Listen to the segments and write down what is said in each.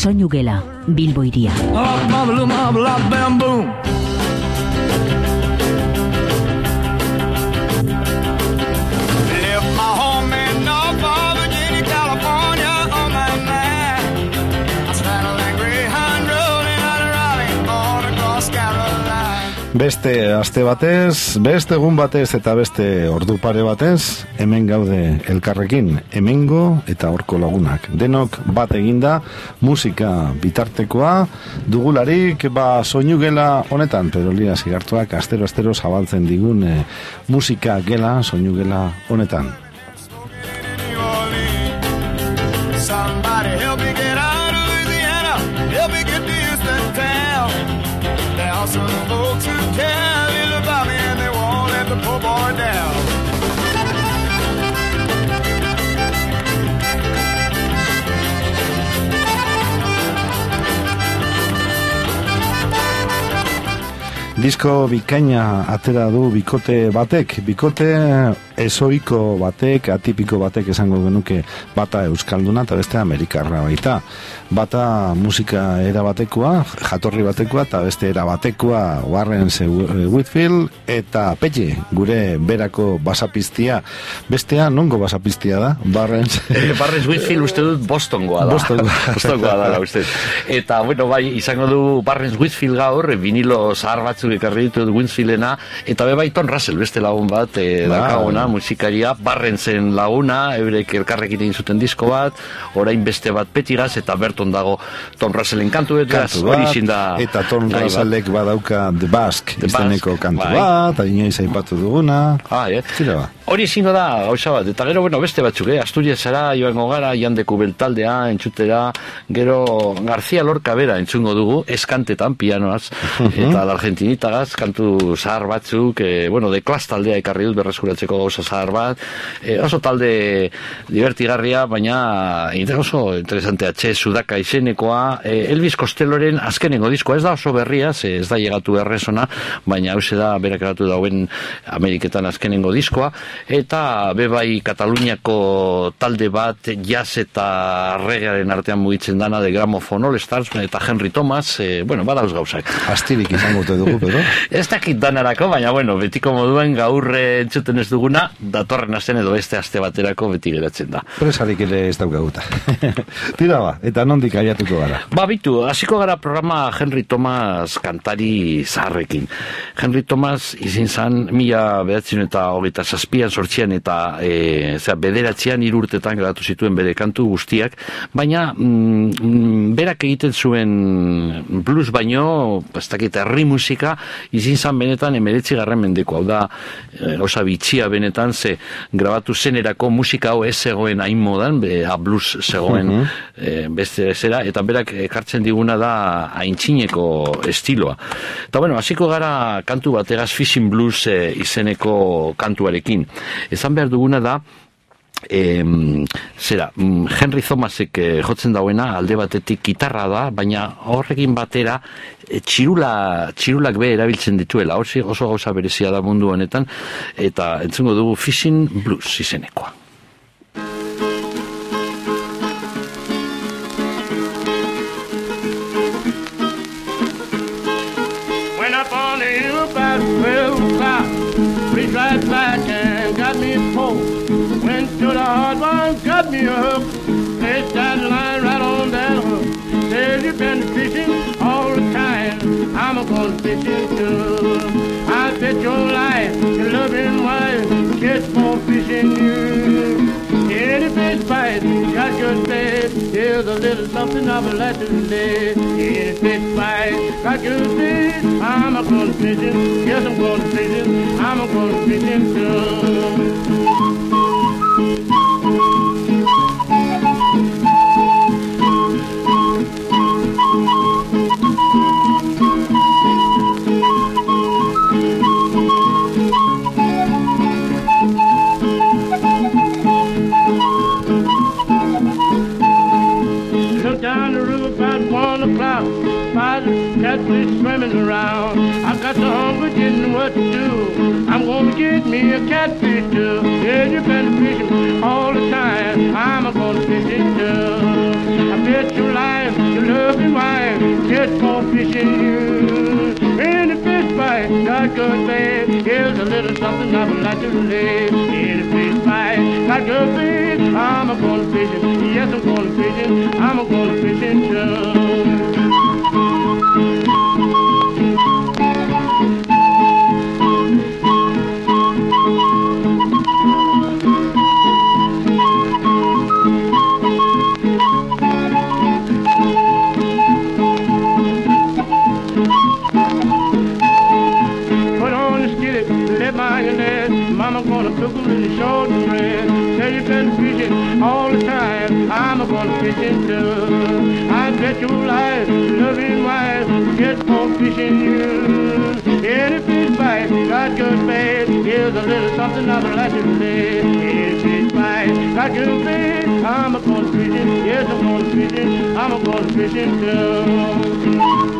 Soinu Gela, Bilbo hiria. Beste aste batez, beste egun batez eta beste ordu pare batez, hemen gaude elkarrekin, hemengo eta horko lagunak. Denok bat eginda, musika bitartekoa, dugularik, Soinu Gela honetan, Perolia Zigartuak astero zabaltzen digun musika gela, Soinu Gela honetan. Some folks who care little about me and they won't let the poor boy down. Disko bikaina atera du bikote batek, bikote ezoiko batek, atipiko batek esango genuke, bata euskalduna eta beste amerikarra baita. Bata musika era batekoa, jatorri batekoa, eta beste era batekoa Warren Whitfield eta Petje, gure berako basapiztia. Bestea nongo basapiztia da? Warren Whitfield uste dut Bostongoa da. Bostongoa da, uste. Eta, bueno, bai, izango du Warren Whitfield gaur, vinilo zahar batzuk ekarri ditut Whitfieldena, eta bai Tom Russell, beste lagun bat, dakagona, musikaria, Barrentzen laguna, eurek elkarrekin egin zuten disko bat, orain beste bat Petigaz, eta berton dago Tom Russellen kantu hori zinda. Eta Tom Russellek badauka The Basque, izeneko kantu bat, inoiz aipatu duguna. Hori zingo da, gauza bat, eta gero, bueno, beste batzuk, Asturiasara, joango gara, Jandeku beltaldea, entzutera, gero García Lorca bera entzungo dugu, eskantetan, pianoaz, eta argentinitagaz, kantu zahar batzuk, bueno, de Clash taldea ekarri dut berreskuratzeko gauza zahar bat, oso talde divertigarria, baina oso interesante Sudaka izenekoa, Elvis Costelloren azkenengo diskoa, ez da oso berria, ez da llegatu errezona, baina hause da berak eratu dauen Ameriketan azkenengo diskoa, eta bebai Kataluniako talde bat jazz eta reggaearen artean mugitzen dana de Gramophone All Stars eta Henry Thomas, bueno, badauz gauzak. Astirik izango te dugu, pero? Ez dakit danarako, baina bueno, betiko moduen gaur entzuten ez duguna, datorren asten edo beste aste baterako beti geratzen da. Presarik ere ez daukaguta. Tira ba, eta nondik aiatuko gara? Bitu, hasiko gara programa Henry Thomas kantari zaharrekin. Henry Thomas izin zan 1927 sortzian eta bederatzean 3 urtetan geratu zituen bere kantu guztiak, baina berak egiten zuen blues baino, ez dakit herri musika, izin zan benetan 19. mendeko, hau da, gauza bitxia benetan, ze grabatu zenerako musika hau ez zegoen hain modan, blues zegoen beste zera, eta berak ekartzen diguna da haintzineko estiloa. Eta bueno, hasiko gara kantu bategaz Fishing Blues izeneko kantuarekin. Esan behar duguna da, Henry Thomasek jotzen dauena alde batetik gitarra da, baina horrekin batera txirulak be erabiltzen dituela, oso gauza berezia da mundu honetan, eta entzungo dugu Fishing Blues izenekoa. When up on the hill about 12 o'clock, reached right back and got me a pole. Went to the hard ones, got me a hook. Placed that line right on that hook. Said you've been fishing all the time, I'm going fishing too. I bet your life, your loving wife, gets more fishing you. Any fish bite, got good bait, here's a little something I would like to say. Any fish bite, got good bait, I'm going fishing, yes I'm going fishing, I'm going fishing too. Catfish swimming around. I got the hunger, didn't know what to do. I'm gonna get me a catfish too. Yeah, you've been fishing all the time. I'm gonna fish it too. I bet your life, your loving wife just for fishing you. In the fish bite, got good bad. Here's a little something I would like to live. In the fish bite, got good bad. I'm a going fishing, yes I'm going fishing. I'm a going fishing too. Mama gonna cook them in the short bread. Tell you been fishing all the time. I'm gonna fishing too. I bet your life, loving wife, just for fishing you. Any fish bite, got good bad. Here's a little something I would like to say. Any fish bite, got good bad. I'm gonna fishing, yes I'm gonna fishing. I'm gonna fishing too.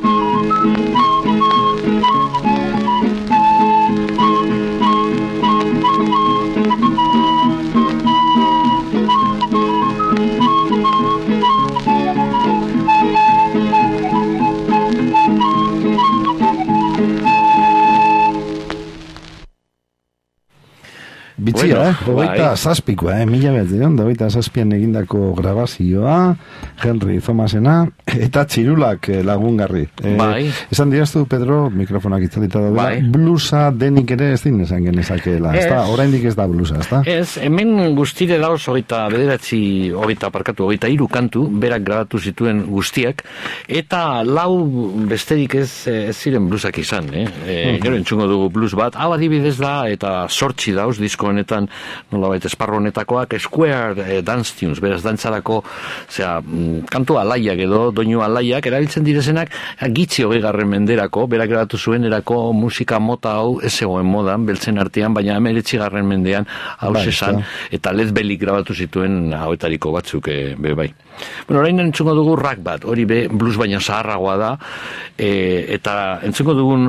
Bitxia, Bueno, hogeita zazpikoa, mila behatzean, hogeita zazpian egindako grabazioa, Henry Thomasena, eta txirulak lagungarri. Bai. Esan diraztu, Pedro, mikrofonak itzalita daudela, Bai. blusa denik ere ez din esan genezakeela, ez da? Oraindik ez da blusa, ez da? Ez, hemen guztire dauz hogeita hiru kantu, berak grabatu zituen guztiak, eta lau besterik ez ziren blusak izan, gero entzungo dugu blues bat, hau adibidez da, eta sortxi dauz, disko honetan, nolabait esparro honetakoak, Square Dance Tunes, beraz dantzarako, kantu alaiak edo, doinu alaiak, erabiltzen direzenak, gitzi 20. menderako, berak grabatu zuenerako musika mota hau ez zegoen modan, beltzen artean, baina 19. mendean, hau zesan, eta Led Belly grabatu zituen hauetariko batzuk, bai. Bueno, orain entzungo dugu rock bat, hori be blues baina zaharragoa da, eta entzungo dugun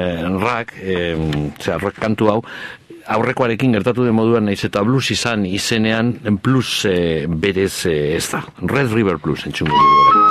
rock kantu hau, aurrekoarekin gertatu den moduan naiz eta blues izan izenean blues berez ez da. Red River Blues entzungo dugu.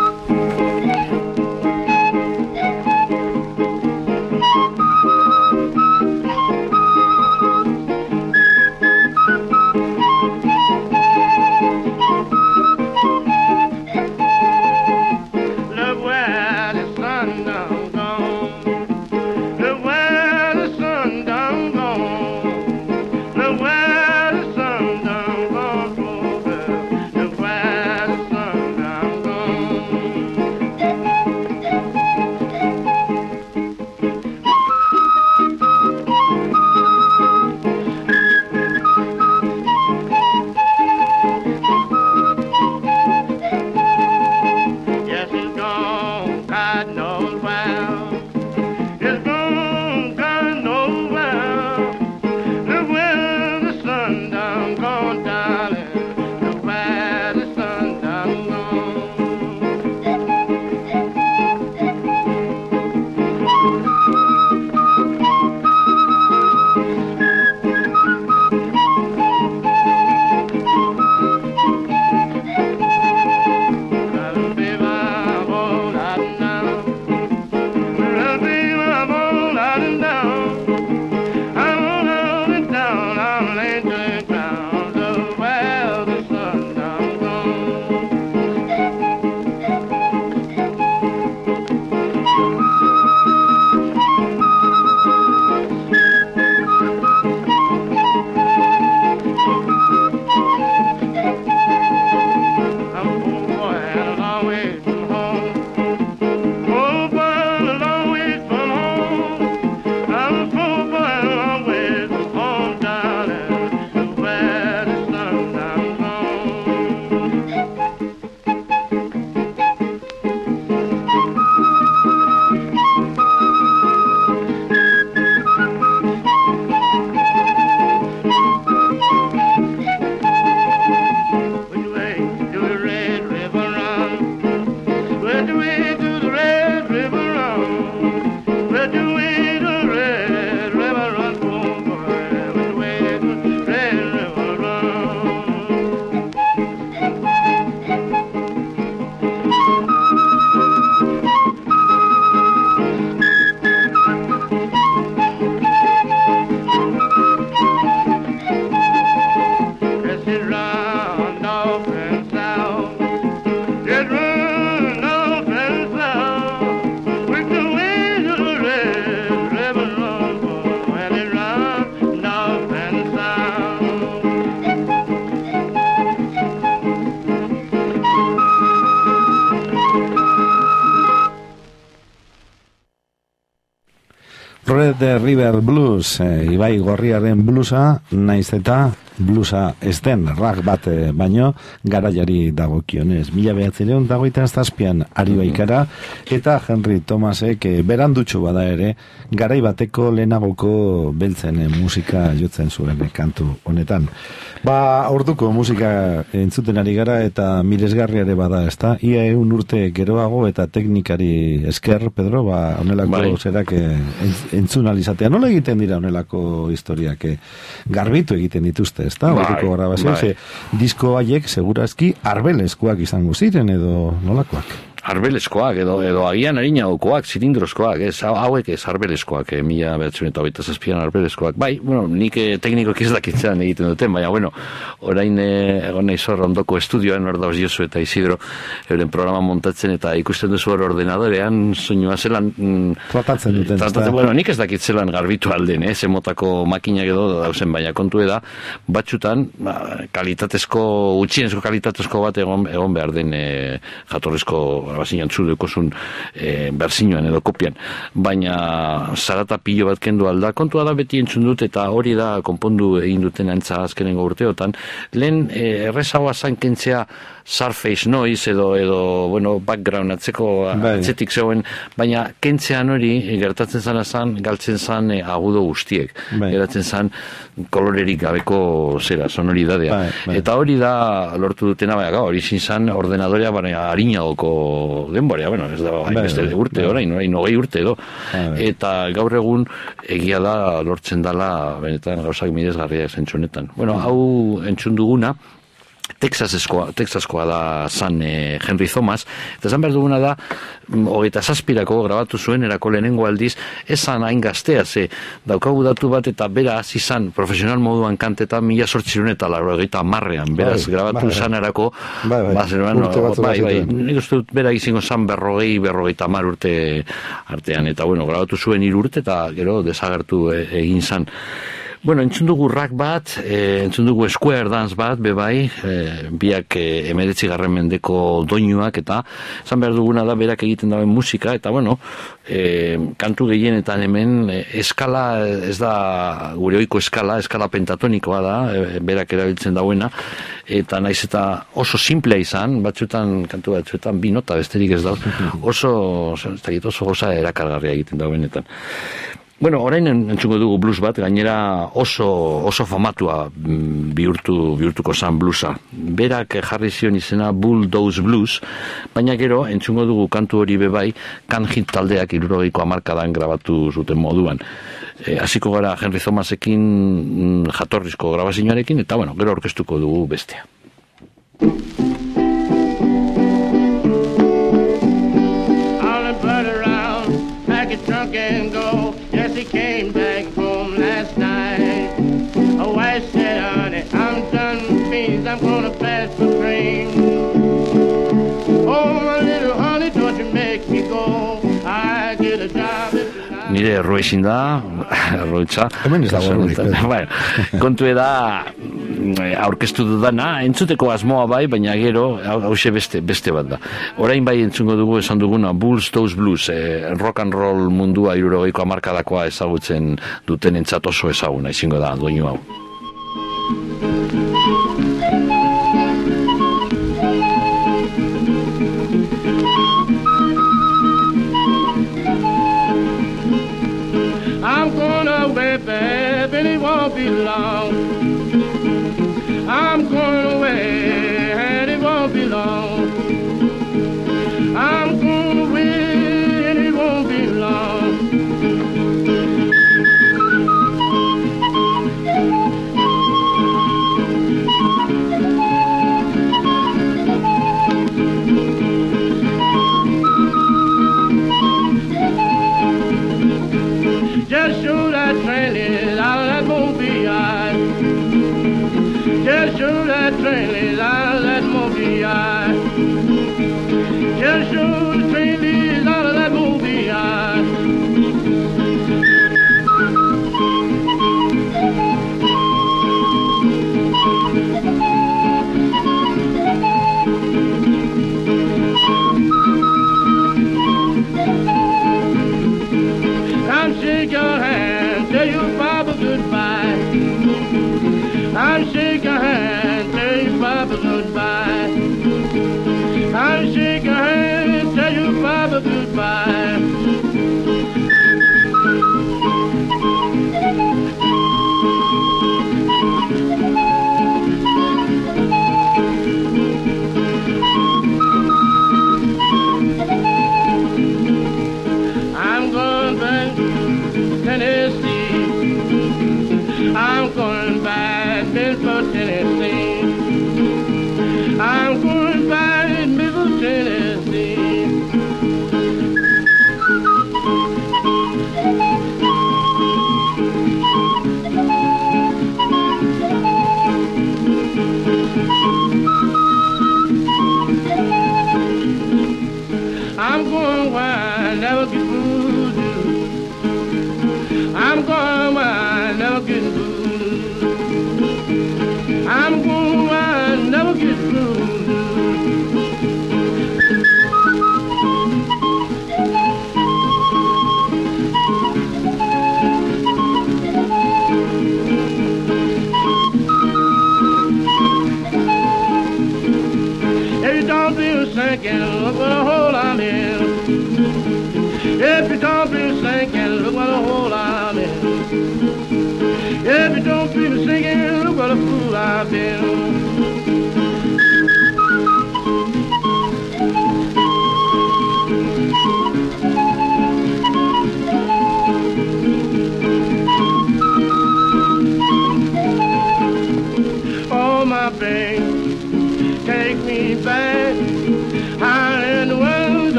Red River Blues, Ibai Gorriaren bluesa, naiz eta bluesa ez den rock bat baino garaiari dagokionez. 1927an ari baikara eta Henry Thomasek berandutxo bada ere garai bateko lehenagoko beltzen musika jotzen zuen kantu honetan. Orduko musika entzuten ari gara eta miresgarria ere bada, ezta? Ia 100 urte geroago eta teknikari esker, Pedro, honelako zerak entzun alizatea. Nola egiten dira honelako historiak? Garbitu egiten dituzte, ezta? Orduko grabazio, disko haiek segurazki arbeleskoak izango ziren edo nolakoak? Arbeleskoak, edo agian harinagokoak, zilindroskoak, hauek ez arbeleskoak, 1927an arbeleskoak. Bai, nik teknikoak ez dakitzean egiten duten, baina, orain egon nahi zor ondoko estudioan, hor dauz Josu eta Isidro, euren programa montatzen eta ikusten duzu hor ordenadorean, soinua zelan... Tratatzen duten. Nik ez dakitzelan garbitu alden, zemotako makinak edo dauzen, baina kontu eda, batxutan, kalitatezko, utxienezko kalitatezko bat egon behar den jatorrezko bazinan txudekozun berzinoan edo kopian, baina zarata pilo bat kendu alda, kontua da beti entzun dut eta hori da konpondu egin duten antza azkenengo urteotan, lehen errezagoa zan kentzea surface noise edo background atzetik zegoen, baina kentzean hori gertatzen zan galtzen zan agudo guztiek, geratzen zan kolorerik gabeko sonoridadea, eta hori da lortu dutena, hori zin ordenadorea harinagoko denborea, ez da beste urte orain 20 urte edo, eta gaur egun egia da lortzen dala benetan gauzak miresgarria zentsunetan. Hau entzun duguna Texaskoa da zan Henry Thomas, eta zan behar duguna da 27ko grabatu zuen erako lehenengo aldiz, esan hain gaztea, daukagu datu bat eta bera hasi zan profesional moduan kantetan 1880an, beraz grabatu zan erako, nik uste dut bera izango zan 40-50 urte artean, eta grabatu zuen 3 urte eta gero desagertu egin zan. Entzun dugu rock bat, entzun dugu square dance bat, bebai, biak 19. mendeko doinuak, eta zan behar duguna da berak egiten dauen musika, eta kantu gehienetan hemen, eskala, ez da gure oiko eskala pentatonikoa da, berak erabiltzen dauena, eta naiz eta oso simplea izan, kantu batzuetan bi nota besterik ez da, oso goza erakargarria egiten dauenetan. Orain entzungo dugu blues bat, gainera oso famatua bihurtuko zan bluesa. Berak jarri zion izena Bulldoze Blues, baina gero entzungo dugu kantu hori bebai, Can-Hit taldeak 70ko hamarkadan grabatu zuten moduan. Hasiko gara Henry Thomasekin jatorrizko grabazioarekin, eta gero orkestuko dugu bestea. Drunk and go. Yes, he came back home last night. A wife said, honey, I'm done with beans. I'm gonna pass the grain. Oh, my little honey, don't you make me go. I get a job if nire erroezin da, erroetza. Hemen ez dago. Kontu eda, aurkeztu dudana, entzuteko asmoa bai, baina gero, hause beste bat da. Orain bai entzungo dugu esan duguna, Bulldoze Blues, rock and roll mundua 70ko hamarkadakoa ezagutzen duten entzat oso ezaguna, izango da, doinu hau. I'm gonna way back and it won't be long. I'm going away and it won't be long. I'm going away and it won't be long. Just show that train out of that movie eye. Just show that train out of that movie eye. Just show the train out of that movie eye. I'm shaking your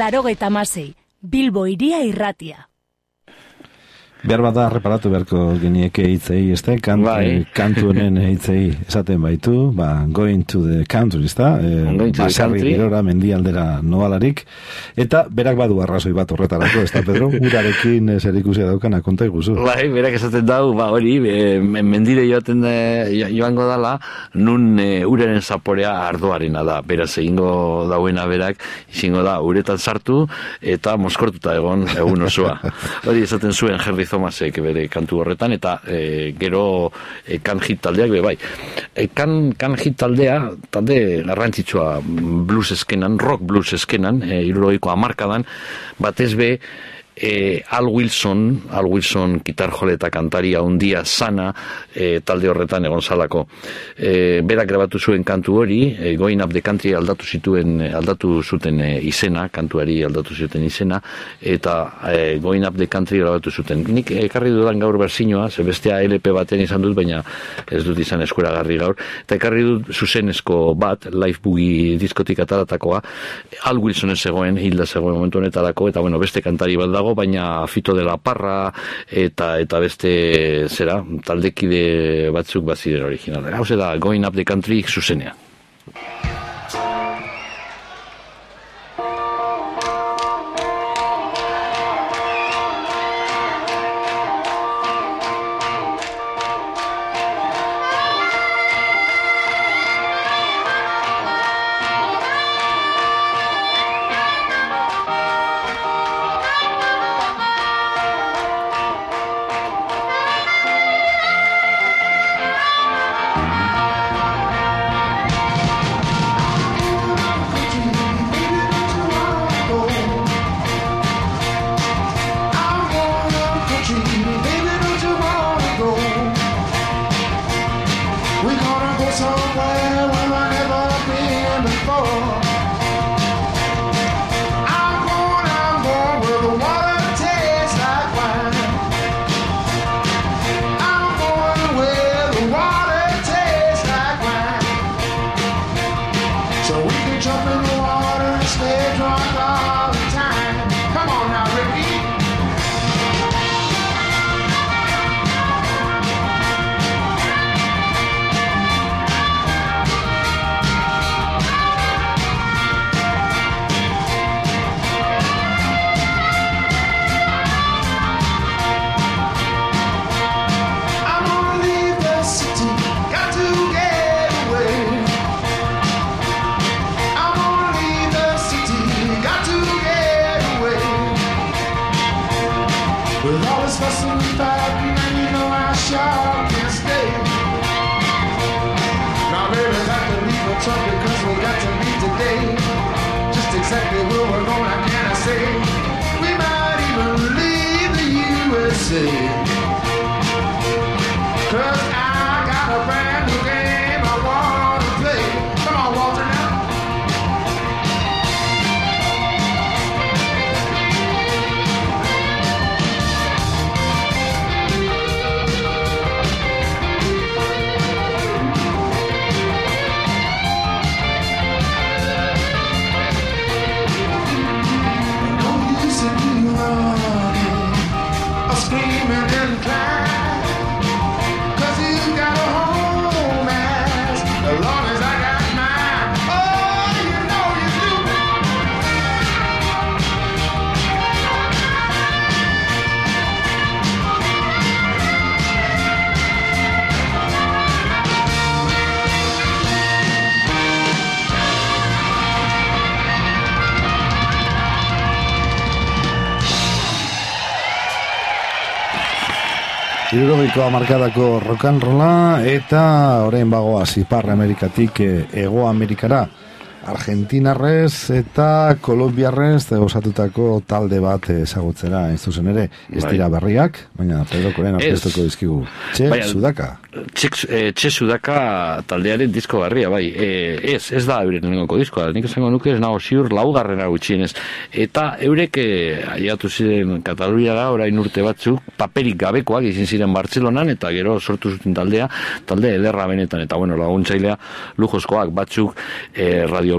laurogeita Bilbo Hiria Irratia. Behar bat da reparatu beharko genieke hitzei, ezte? Kantu honen hitzei esaten baitu, going to the country, ezta? Basarri gerora mendialdera noalarik, eta berak badu arrazoi bat horretarako, ezta, Pedro? Urarekin zerikusia daukana, konta iguzu. Berak esaten dau, hori, mendire joango dala, nun uraren zaporea ardoarena da, beraz egingo dauena berak, izango da, uretan sartu, eta moskortuta egon egun osoa. Hori esaten zuen Henry Thomasek bere kantu horretan, eta gero kan hit taldeak bai. Kan hit taldea, talde garrantzitsua blues eskenan, rock blues eskenan, 70ko hamarkadan, batez be Al Wilson gitarjole eta kantaria handia sana talde horretan egon zalako. Berak grabatu zuen kantu hori, Going Up the Country aldatu zuten izena, kantuari aldatu zuten izena, eta Going Up the Country grabatu zuten. Nik ekarri dudan gaur berzinoa, ze bestea LP baten izan dut, baina ez dut izan eskuragarri gaur, eta ekarri dut zuzenezko bat, Live Boogie diskotik ataratakoa, Al Wilson zegoen, hilda zegoen momentu honetarako, eta bueno, beste kantari bat dago, baina Fito de la Parra eta beste zera taldekide batzuk baziren original. Hau da Going Up the Country zuzenea. Hirurogiko hamarkadako rock and rolla eta orain bagoaz Ipar Amerikatik Hego Amerikara, Argentinarrez eta Kolombiarrez osatutako talde bat ezagutzera, ez zuzen ere, ez dira berriak, baina Pedro Koren aurkeztuko dizkigu. Sudaka. Txe Sudaka taldearen disko berria, bai. Ez da euren lehenengoko diskoa, nik esango nuke ez nago ziur laugarrena gutxienez. Eta eurek aiatu ziren Kataluniara orain urte batzuk, paperik gabekoak izin ziren Bartzelonan, eta gero sortu zuten talde ederra benetan, eta bueno, laguntzailea lujoskoak batzuk Radio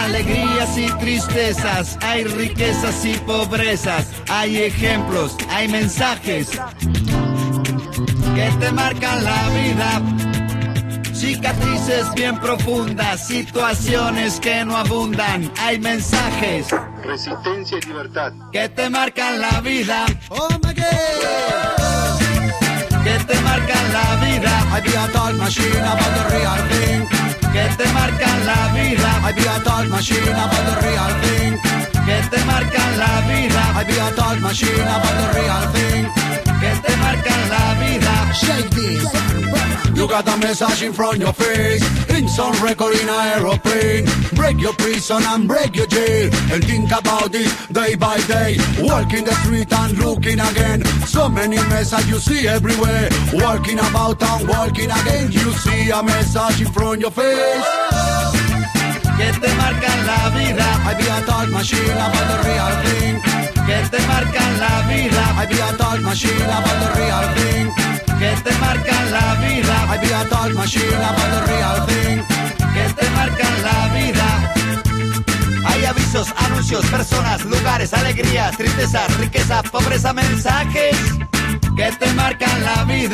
alegrías y tristezas, hay riquezas y pobrezas, hay ejemplos, hay mensajes que te marcan la vida. Cicatrices bien profundas, situaciones que no abundan, hay mensajes, Resistencia y libertad. que te marcan la vida. Oh my God. Que te marcan la vida. I be a thought machine about the real thing. Que te marcan la vida. I be a thought machine about the real thing. Que te marcan la vida. I be a thought machine about the real thing. Que te marcan la vida. Shake this. You got a message in front of your face. In some record in an aeroplane. Break your prison and break your jail. And think about it day by day. Walking the street and looking again. So many messages you see everywhere. Walking about and walking again. You see a message in front of your face. Que te marcan la vida. I be a thought machine about the real thing. Que te marcan la vida. I be a thought machine about the real thing. Que te marcan la vida. I be a thought machine about the real thing. Que te marcan la vida. Hay avisos, anuncios, personas, lugares, alegrías, tristezas, riqueza, pobreza, mensajes que te marcan la vida.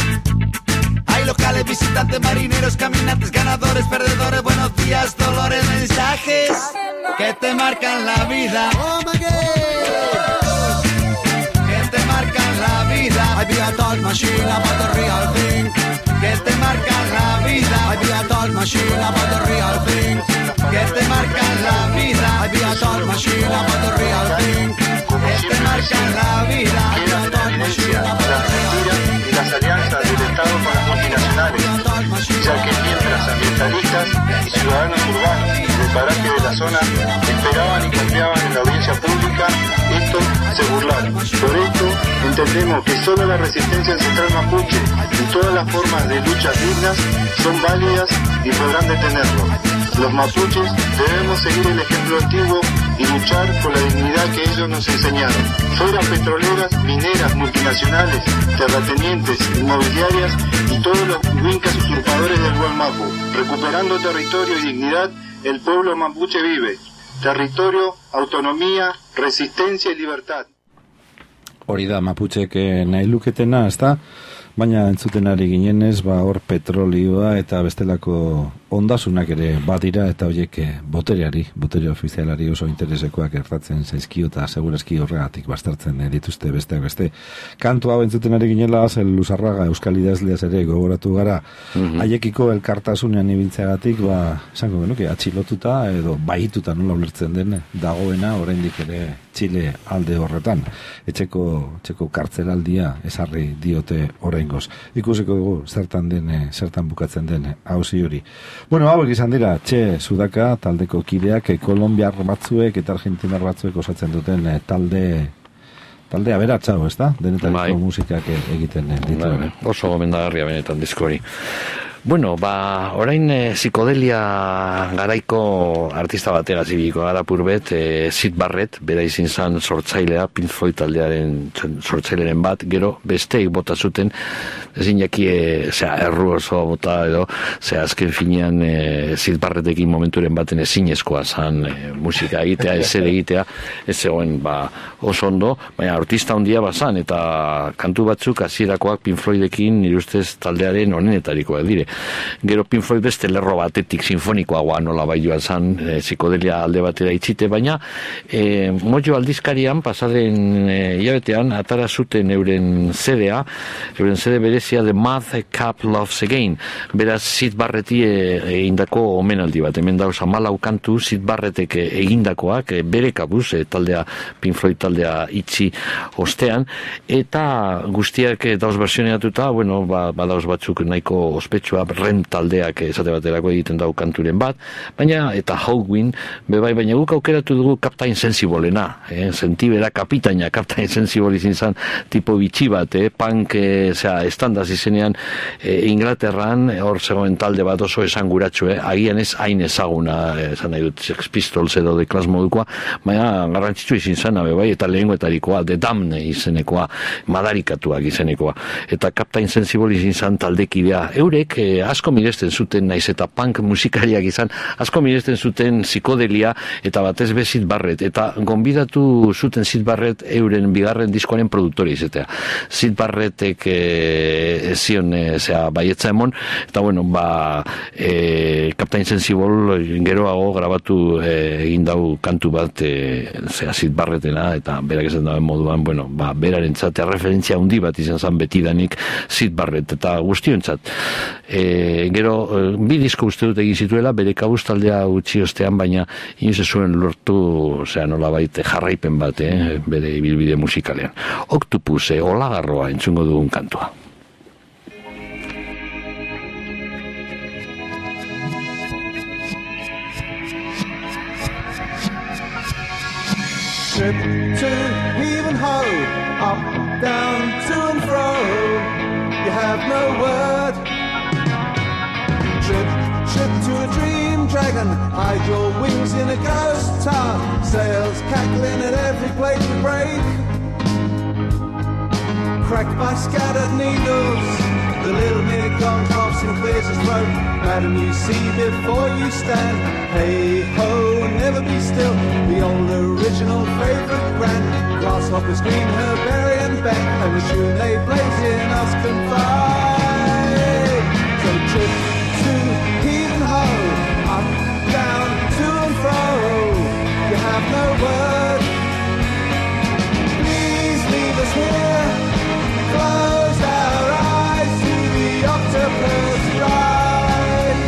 Hay locales, visitantes, marineros, caminantes, ganadores, perdedores, buenos días, dolores, mensajes que te marcan la vida. Oh my God. Que te marcan la vida. I be a thought machine about the real thing. Que te marcan la vida. I be a thought machine about the real thing. Que te marcan la vida. I be a thought machine about the real thing. Que te marcan la vida. I be a thought machine about the real thing. Y las alianzas del Estado con las multinacionales, ya que mientras ambientalistas y ciudadanos urbanos del paraje de la zona esperaban y confiaban en la audiencia pública, estos se burlaron. Por esto entendemos que solo la resistencia ancestral mapuche y todas las formas de luchas dignas son válidas y podrán detenerlo. Los mapuches debemos seguir el ejemplo antiguo y luchar por la dignidad que ellos nos enseñaron. Fuera petroleras, mineras, multinacionales, terratenientes, inmobiliarias y todos los wincas usurpadores del Gualmapu. Recuperando territorio y dignidad, el pueblo mapuche vive. Territorio, autonomía, resistencia y libertad. Hori da Mapucheek nahi luketena, ezta? Baina entzuten ari ginenez, hor petrolioa eta bestelako ondasunak ere badira, eta horiek botere ofizialari oso interesekoak gertatzen zaizkio, eta segurazki horregatik bastartzen dituzte besteak beste. Kantu hau entzuten ari ginela, Luzarraga euskal idazleaz ere gogoratu gara, haiekiko elkartasunean ibiltzeagatik, esango genuke, atxilotuta edo bahituta nola ulertzen den dagoena oraindik ere Txile alde horretan. Etxeko kartzelaldia ezarri diote oraingoz. Ikusiko dugu zertan bukatzen den auzi hori. Bueno, hauek izan dira, Sudaka taldeko kideak, kolombiar batzuek eta argentinar batzuek osatzen duten talde aberatsau, ez da? Denetariko musikak egiten ditu. Oso gomendagarria benetan disko hori. Bueno, orain psikodelia garaiko artista batera zibiliko gara purbet, Syd Barrett, bera izin zan sortzailea, Pink Floyd taldearen sortzaileren bat, gero besteik bota zuten, ezin jaki, erru oso bota edo, azken finean Syd Barrettekin momenturen baten ezinezkoa zan musika egitea, ezer egitea, ez zegoen oso ondo, baina artista handia bazan, eta kantu batzuk hasierakoak Pink Floydekin nire ustez taldearen onenetarikoa dire. Gero Pink Floyd beste lerro batetik sinfonikoagoa nola bai joan zan, psikodelia alde batera itxite, baina Mojo aldizkarian pasaden hilabetean atara zuten euren CD berezia The Math Cup Loves Again, beraz Syd Barretti egindako omenaldi bat, hemen dauz 14 kantu Syd Barrettek egindakoak bere kabuz taldea, Pink Floyd taldea itxi ostean, eta guztiak dauz versioneatuta, bueno, badauz batzuk nahiko ospetsua, Rem taldeak esate baterako egiten dau kanturen bat, baina eta Hawkwind baina guk aukeratu dugu Captain Sensiblena, sentibera kapitaina Captain Sensible izin zan tipo bitxi bat, punk estandaz izenean Inglaterran, hor zegoen talde bat oso esanguratxo, agian ez hain ezaguna, esan nahi dut Sex Pistols edo The Clash modukoa, baina garrantzitsu izin zan, eta lehengoetarikoa, The Damned izenekoa, madarikatuak izenekoa, eta Captain Sensible izin zan taldekidea, eurek asko miresten zuten, naiz eta punk musikariak izan, asko miresten zuten psikodelia eta batez be Syd Barrett, eta gonbidatu zuten Syd Barrett euren bigarren diskoaren produktore izatea. Syd Barrettek zion baietza emon, eta bueno, Captain Sensible geroago grabatu egin dau kantu bat Syd Barrettena, eta berak esan dauen moduan, bueno, beraren txate referentzia handi bat izan zan betidanik Syd Barrett, eta guztiontzat. Gero, bi disko uste dut egin zituela, bere kabuz taldea utzi ostean, baina inoiz ez zuen lortu, nolabait jarraipen bat, bere ibilbide musikalean. Octopus, Olagarroa entzungo dugun kantua. Trip to heave and ho, up, down, to and fro. You have no word. Trip to a dream dragon, hide your wings in a ghost town. Sails cackling at every place you break. Cracked by scattered needles, the little Nikon coughs and clears his throat. Madam, you see before you stand. Hey ho, never be still. The old original favorite brand. Grasshoppers green, herbarian bank, and the tune they blaze in us can find. So trip to heave and ho, up, down, to and fro. You have no word. Please leave us here. Close our eyes to the octopus ride.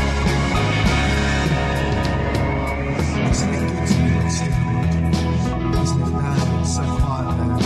Isn't it good to be lost in the world? Isn't it now it's so quiet there?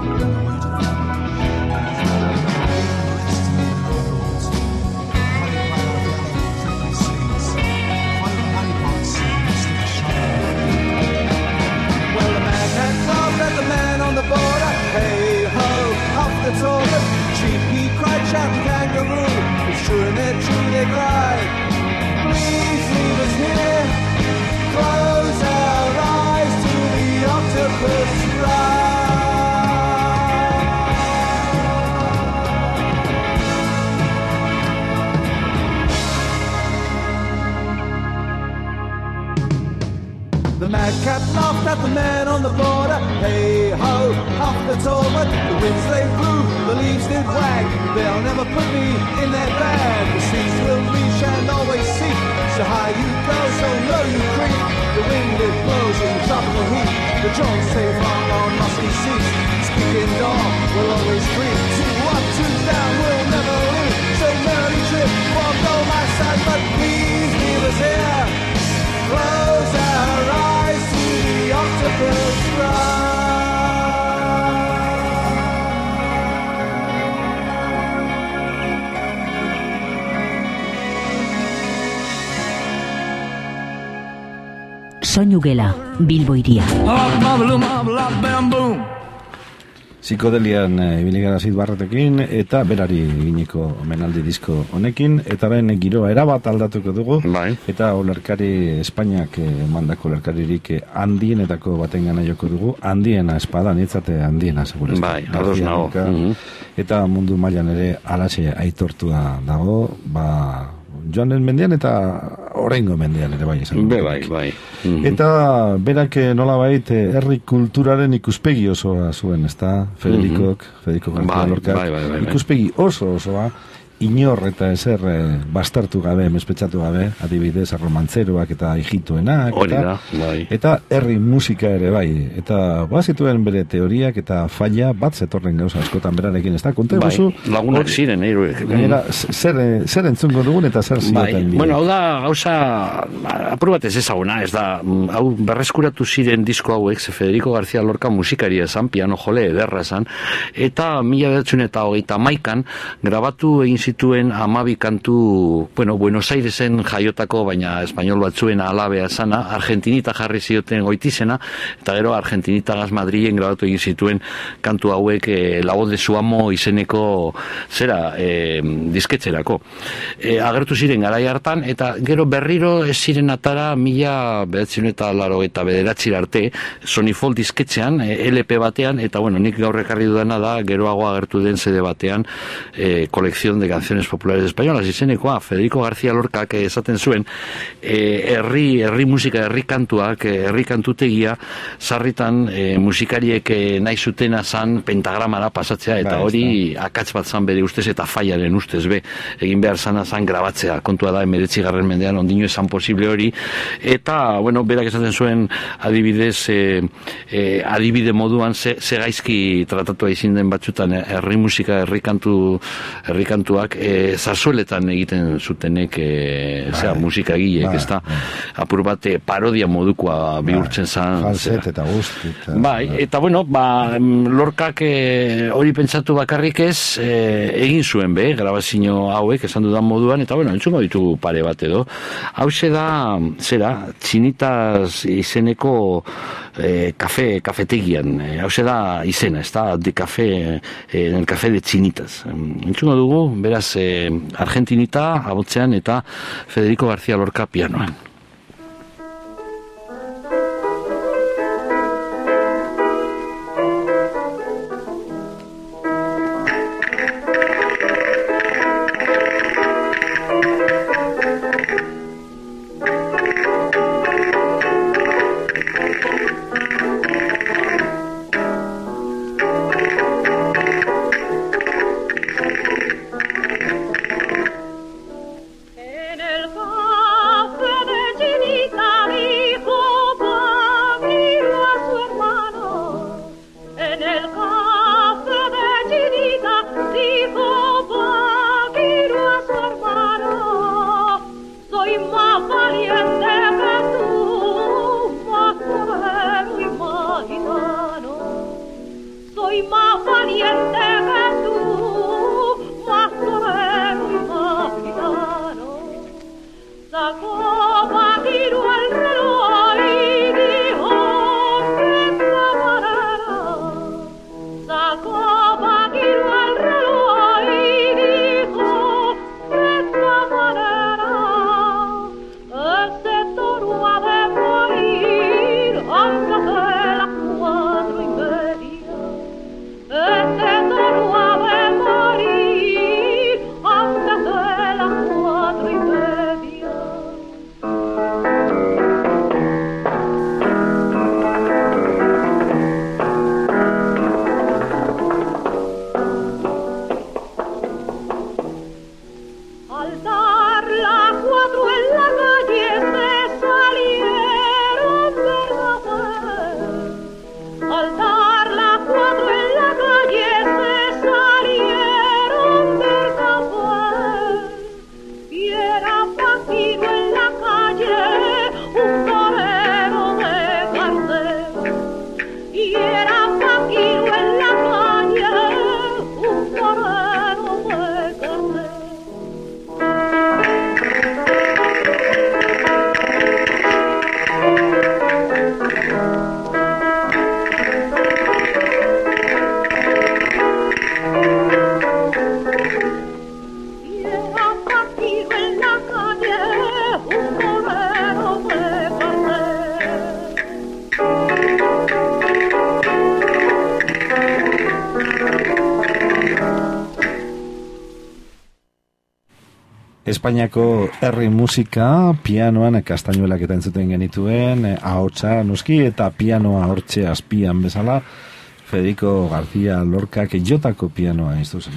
Well, the man had laughed at the man on the border. Hey ho, off the toilet. Cheap, he cried, shouting kangaroo. It's true and they're true, they cried. Please leave us here. Close our eyes to the octopus ride. The madcap laughed at the man on the border. Hey ho, off the toilet. The winds they blew, the leaves did wag. They'll never put me in their bag. The seas will reach and always seek. So high you go, so low you creep. The wind it blows in tropical heat. The jaws sail far on musty seas. Speaking dawn will always creep. 2 up, 2 down, we'll never leave. So merry trip, walk on my side, but please leave us here. Close our eyes to the octopus ride. Soinu Gela, Bilbo Hiria. Psikodelian ibili gara Syd Barrettekin eta berari eginiko omenaldi disko honekin, eta ben giroa erabat aldatuko dugu, eta olerkari Espainiak mandako olerkaririk handienetako batengana joko dugu, handiena espada, niretzate handiena segurazko. Bai, ados nago. Eta mundu mailan ere alaxe aitortua dago, joanen mendian eta oraingo mendian ere bai esan. Bai. Eta berak nolabait herri kulturaren ikuspegi osoa zuen, ezta? Federico García Lorca. Ikuspegi osoa, inor eta ezer bastartu gabe, mespetsatu gabe, adibidez romantzeroak eta hijituenak, eta herri musika ere bai, eta bazituen bere teoriak eta falla bat zetorren gauza askotan berarekin, ez da? Konte guzu? Lagunak ziren, eiruek. Zer entzungo dugun eta zer zioten? Bueno, hau da gauza apur bat ez ezaguna, ez da, hau berreskuratu ziren disko hauek, Federico García Lorca musikaria esan, piano jole ederra esan, eta 1921 grabatu egin zituen 12 kantu, Buenos Airesen jaiotako, baina espainol batzuen alabea sana, argentinita jarri zioten goitizena, eta gero argentinitagaz Madrilen grabatu egin zituen kantu hauek La Voz de su Amo izeneko disketxerako. Agertu ziren garai hartan, eta gero berriro ez ziren atara 1989 arte, Sonyfold disketxean, LP batean, eta nik gaur ekarri dudana da, geroago agertu den CD batean, kolekzion de Canciones Populares Españolas izenekoa, Federico García Lorcak esaten zuen, herri musika, herri kantuak, herri kantutegia, sarritan musikariek nahi zutena zan pentagramara pasatzea, eta hori akats bat zan bere ustez, eta faiaren ustez be, egin behar zana zan grabatzea, kontua da 19. mendean ondino esan posible hori, eta, bueno, berak esaten zuen adibidez, adibide moduan ze gaizki tratatua izin den batzutan herri musika, herri kantuak zarzueletan egiten zutenek musika egileek, ez da, apur bat parodia modukoa bihurtzen zan. Falset eta guzti. Eta bueno, Lorcak hori pentsatu bakarrik ez, egin zuen be, grabazio hauek, esan dudan moduan, eta bueno, entzungo ditugu pare bat edo. Hauxe da, Txinitas izeneko kafetegian, hauxe da izena, ez da, de café, el café de Txinitas. Entzungo dugu, beraz, Argentinita, abotzean, eta Federico García Lorca pianoan. Espainiako herri musika, pianoan kastañuelak eta entzuten genituen, ahotsa noski eta pianoa hortxe azpian bezala, Federico García Lorcak jotako pianoa iztuzen.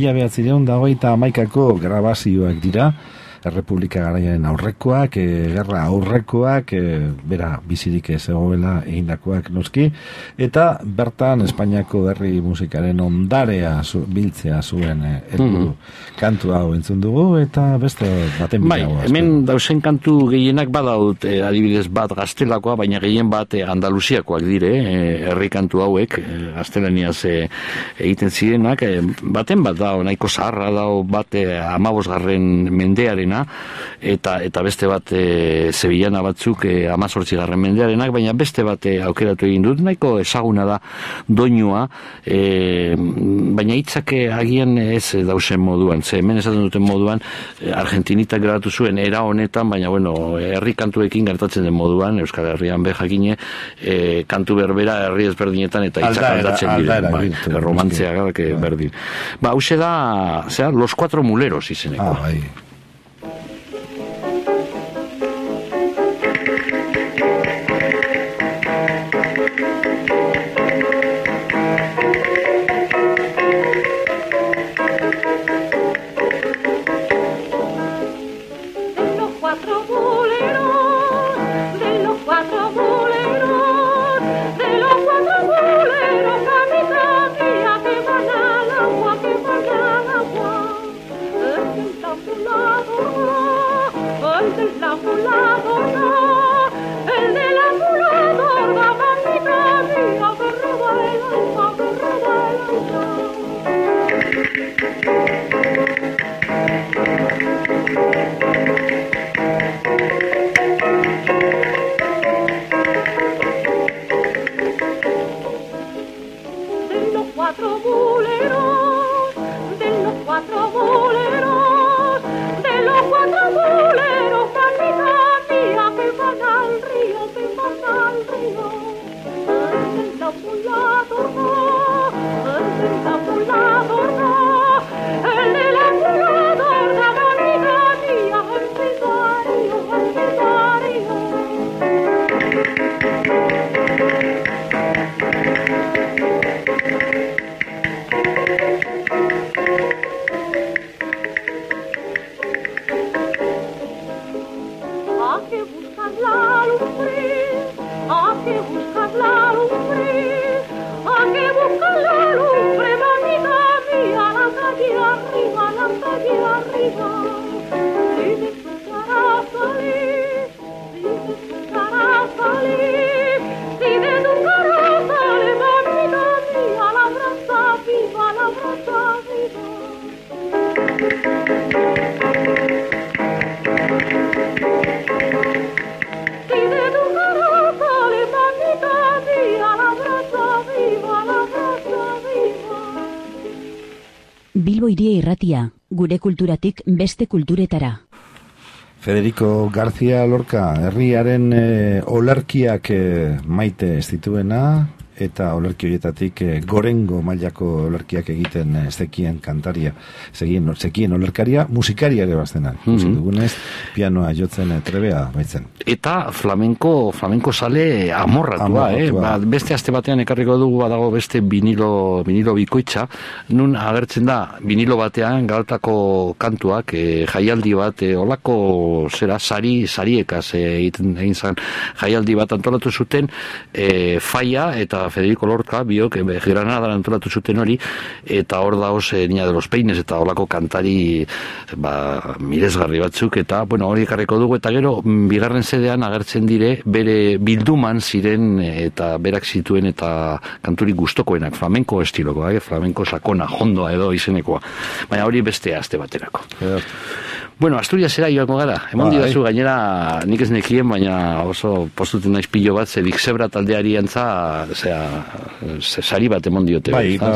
1921ko grabazioak dira, Errepublika garaiaren aurrekoak, gerra aurrekoak, bera bizirik ez egoela egindakoak noski, eta bertan Espainiako herri musikaren ondarea biltzea zuen helburu. Kantu hau entzun dugu, eta beste baten bilagoa. Hemen dausen kantu gehienak badaut, adibidez bat gaztelakoa, baina gehien bat andaluziakoak dire, herri kantu hauek, gaztelaniaz egiten zirenak, baten bat dao, nahiko zaharra dao, bat 15. mendearen mendearena, eta beste bat Sevillana batzuk 18. mendearenak, baina beste bat aukeratu egin dut, nahiko ezaguna da doinua, baina hitzak agian ez dausen moduan, ze hemen esaten duten moduan, Argentinitak grabatu zuen era honetan, baina bueno, herri kantuekin gertatzen den moduan, Euskal Herrian jakine, kantu berbera herri ezberdinetan eta hitzak aldatzen diren, romantzea berdin. Hauxe da, Los Cuatro Muleros izeneko. Bilbo Hiria Irratia, gure kulturatik beste kulturetara. Federico García Lorca, herriaren olerkiak maite ez dituena, eta olerki horietatik gorengo mailako olerkiak egiten zekien kantaria, zekien olerkaria, musikaria ere baztenak. Dugunez, pianoa jotzen trebea baitzen. Eta flamenko sale amorratua. Beste aste batean ekarriko dugu badago beste vinilo bikoitza, nun agertzen da vinilo batean galtako kantuak, jaialdi bat, olako sariekaz egin zan jaialdi bat antolatu zuten, Faia eta Federico Lorca, biok, Granadan antolatu zuten hori, eta hor da Niña de los Peines, eta holako kantari miresgarri batzuk, eta, bueno, hori ekarriko dugu, eta gero, bigarren zedean agertzen dire, bere bilduman ziren, eta berak zituen, eta kanturi gustokoenak, flamenko estiloko, flamenko sakona, jondoa edo izenekoa. Baina hori beste aste baterako. Bueno, Asturiasera joango gara. Emon didazu, gainera nik ez nekien, baina oso postuten naiz pilo bat, zedik zebra taldeari antza, sari bat emon diote.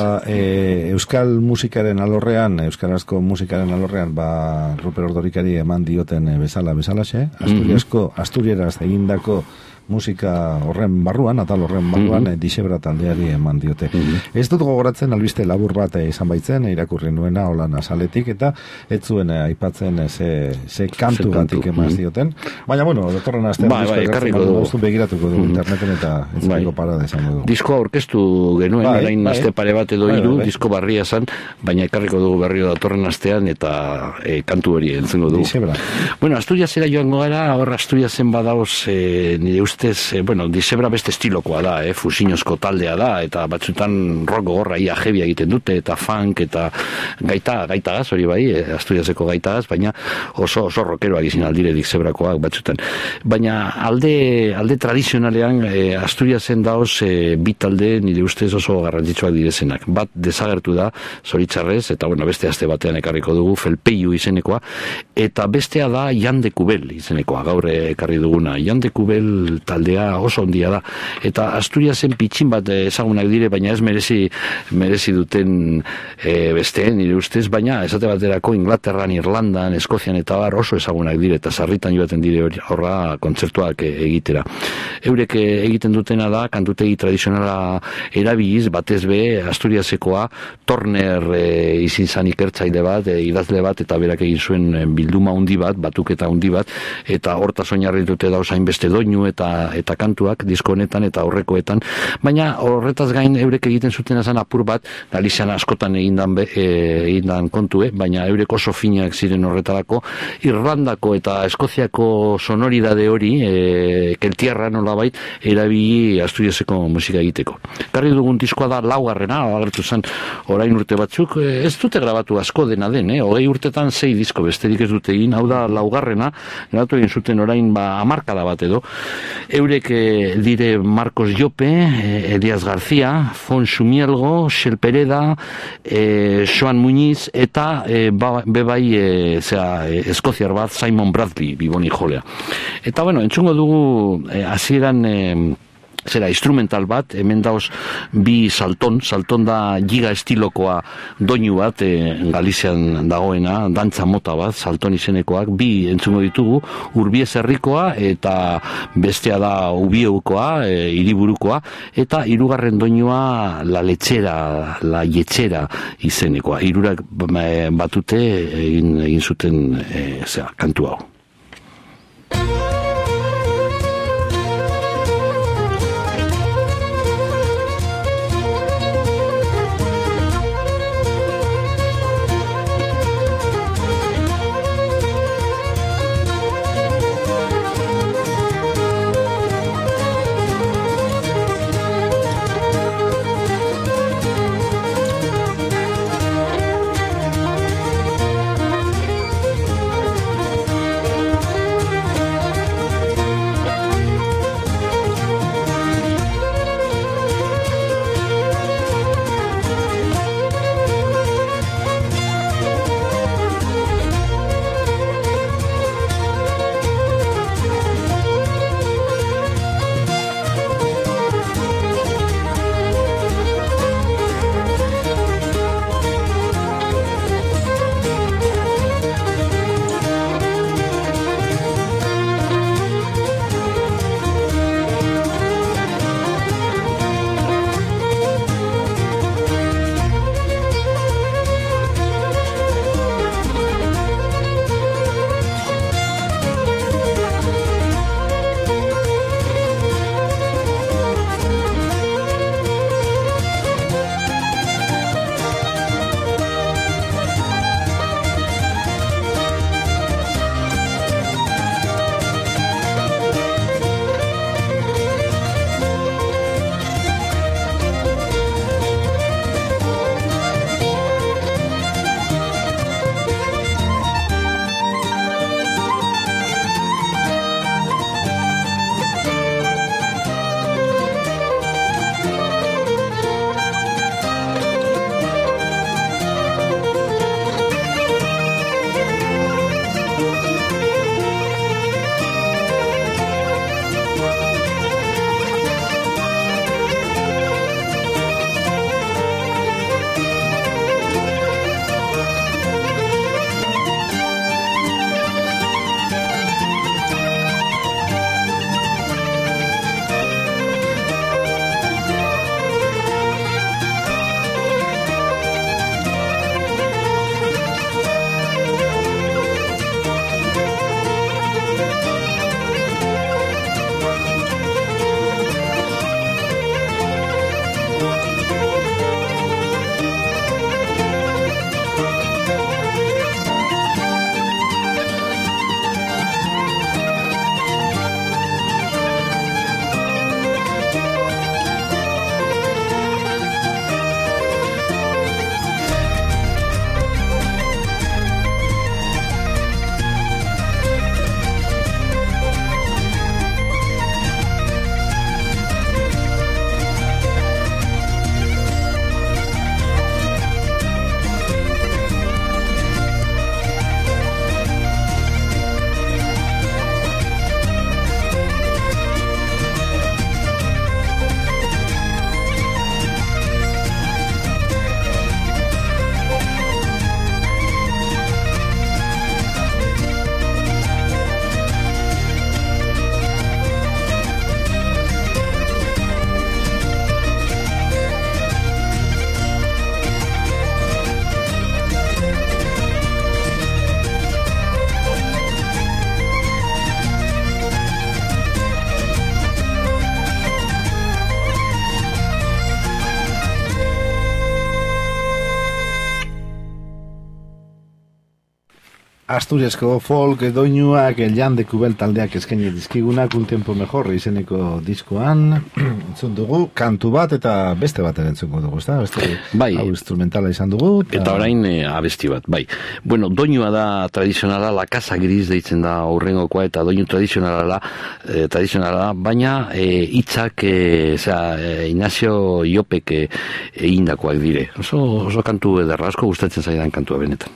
Euskal musikaren alorrean, euskarazko musikaren alorrean, Ruper Ordorikari eman dioten bezalaxe, Asturieraz egindako musika horren barruan, atal horren barruan, Dixebra taldeari eman diote. Ez dut gogoratzen albiste labur bat izan baitzen, irakurri nuena holan azaletik, eta ez zuen aipatzen ze kantu batik emaz dioten. Baina, bueno, datorren astean disko begiratuko du interneten eta etziko parada izango du. Diskoa aurkeztu genuen, orain aste pare bat edo hiru, disko barria zan, baina ekarriko dugu berrio datorren astean eta kantu hori entzungo dugu. Dixebra. Bueno, Asturiasera joango gara, hor Asturiasen badaoz nire ustez, Disebra beste estilokoa da, fusiñozko taldea da, eta batzutan rock gorra ia heavy egiten dute, eta funk, eta gaitagaz, hori bai, Asturiaseko gaitagaz, baina oso rockeroak izin aldire Disebrakoak batzutan. Baina alde tradizionalean Asturiasen daoz bi talde nire ustez oso garrantzitsuak direzenak. Bat desagertu da, zoritzarrez, eta beste aste batean ekarriko dugu, Felpeiu izenekoa, eta bestea da Jande Kubel izenekoa, gaur ekarri duguna. Jande Kubel taldea oso ondia da, eta Asturiasen pitxin bat ezagunak dire, baina ez merezi duten besteen, nire ustez, baina esate baterako Inglaterran, Irlandan, Eskozian eta bar oso ezagunak dire, eta sarritan joaten dire horra kontzertuak egitera. Eurek egiten dutena da, kantutegi tradizionala erabiliz, batez be, Asturiasekoa, Torner izin zan ikertzaile bat, idazle bat, eta berak egin zuen bilduma hundi bat, batuketa hundi bat, eta hortaz oinarritute dauz hainbeste doinu eta kantuak, disko honetan eta aurrekoetan, baina horretaz gain eurek egiten zuten azan apur bat, Galizian askotan egindan kontue, baina eurek oso finak ziren horretarako, Irlandako eta Eskoziako sonoridade hori, keltiarra nolabait, erabili Asturiaseko musika egiteko. Karri dugun diskoa da laugarrena, agertu zen orain urte batzuk, ez dute grabatu asko dena den, 20 urtetan 6 disko besterik ez dute egin, hau da laugarrena, grabatu egin zuten orain hamarkada bat edo. Eurek dire Marcos Jope, Elias García, Fon Sumielgo, Xel Pereda, Joan Muñiz, eta bebai eskoziar bat, Simon Bradley, biboni jolea. Eta entzungo dugu hasieran instrumental bat, hemen dauz bi salton da giga estilokoa doinu bat, Galizian dagoena, dantza mota bat, salton izenekoak, bi entzungo ditugu, Urbiez herrikoa eta bestea da Ubieukoa, hiriburukoa, eta hirugarren doinua la lletxera izenekoa. Hirurak batute egin zuten kantu hau. Asturiasko folk doinuak Jan de Cubel taldeak eskaini dizkigunak Un tiempo mejor izeneko diskoan entzun dugu kantu bat eta beste bat ere entzungo dugu, ezta? Beste bai. Hau instrumentala izan dugu. Eta orain abesti bat, bai. Bueno, doinua da tradizionala, la casa gris deitzen da aurrengokoa eta doinu tradizionala, baina hitzak Ignacio Iopek egindakoak dire. Oso kantu ederra, asko gustatzen zaidan kantua benetan.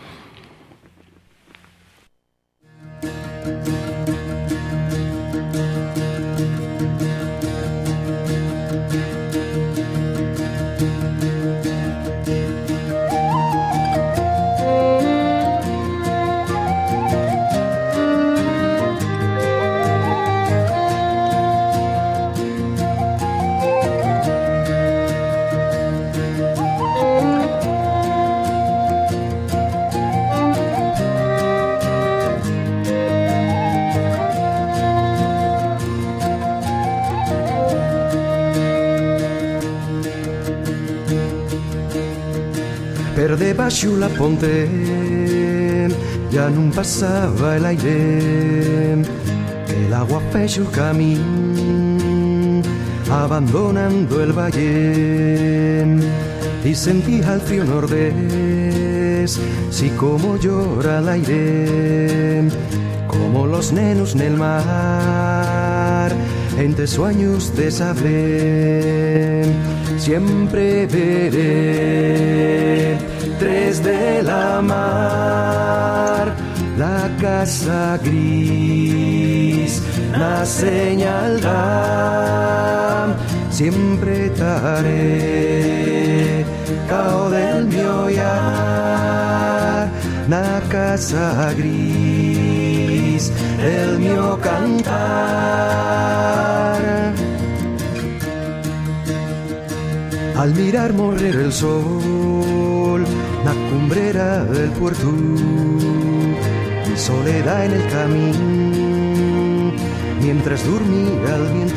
Per debaixo la ponte ja non passava l'aire, el agua fece el camí abandonando el valle y sentí al frío nordés, sí como llora el aire, como los nenos en el mar, entre sueños de sable, siempre veré tres de la mar, la casa gris, la señal da, siempre estaré cao del mio olhar, la casa gris, el mio cantar. Al mirar morrer el sol, la cumbrera del puerto, mi soledad en el camino, mientras dormía el viento.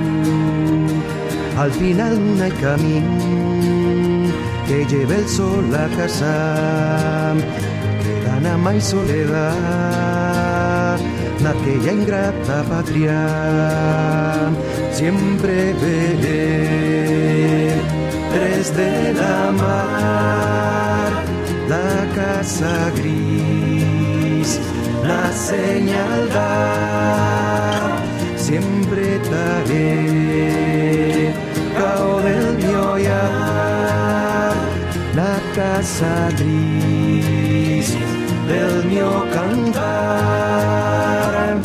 Al final no hay camino que lleve el sol a casa, queda nada más soledad, en aquella ingrata patria, siempre veré tres de la mar, la casa gris, la señal da, siempre estaré cao del mio olhar, la casa gris del mio cantar.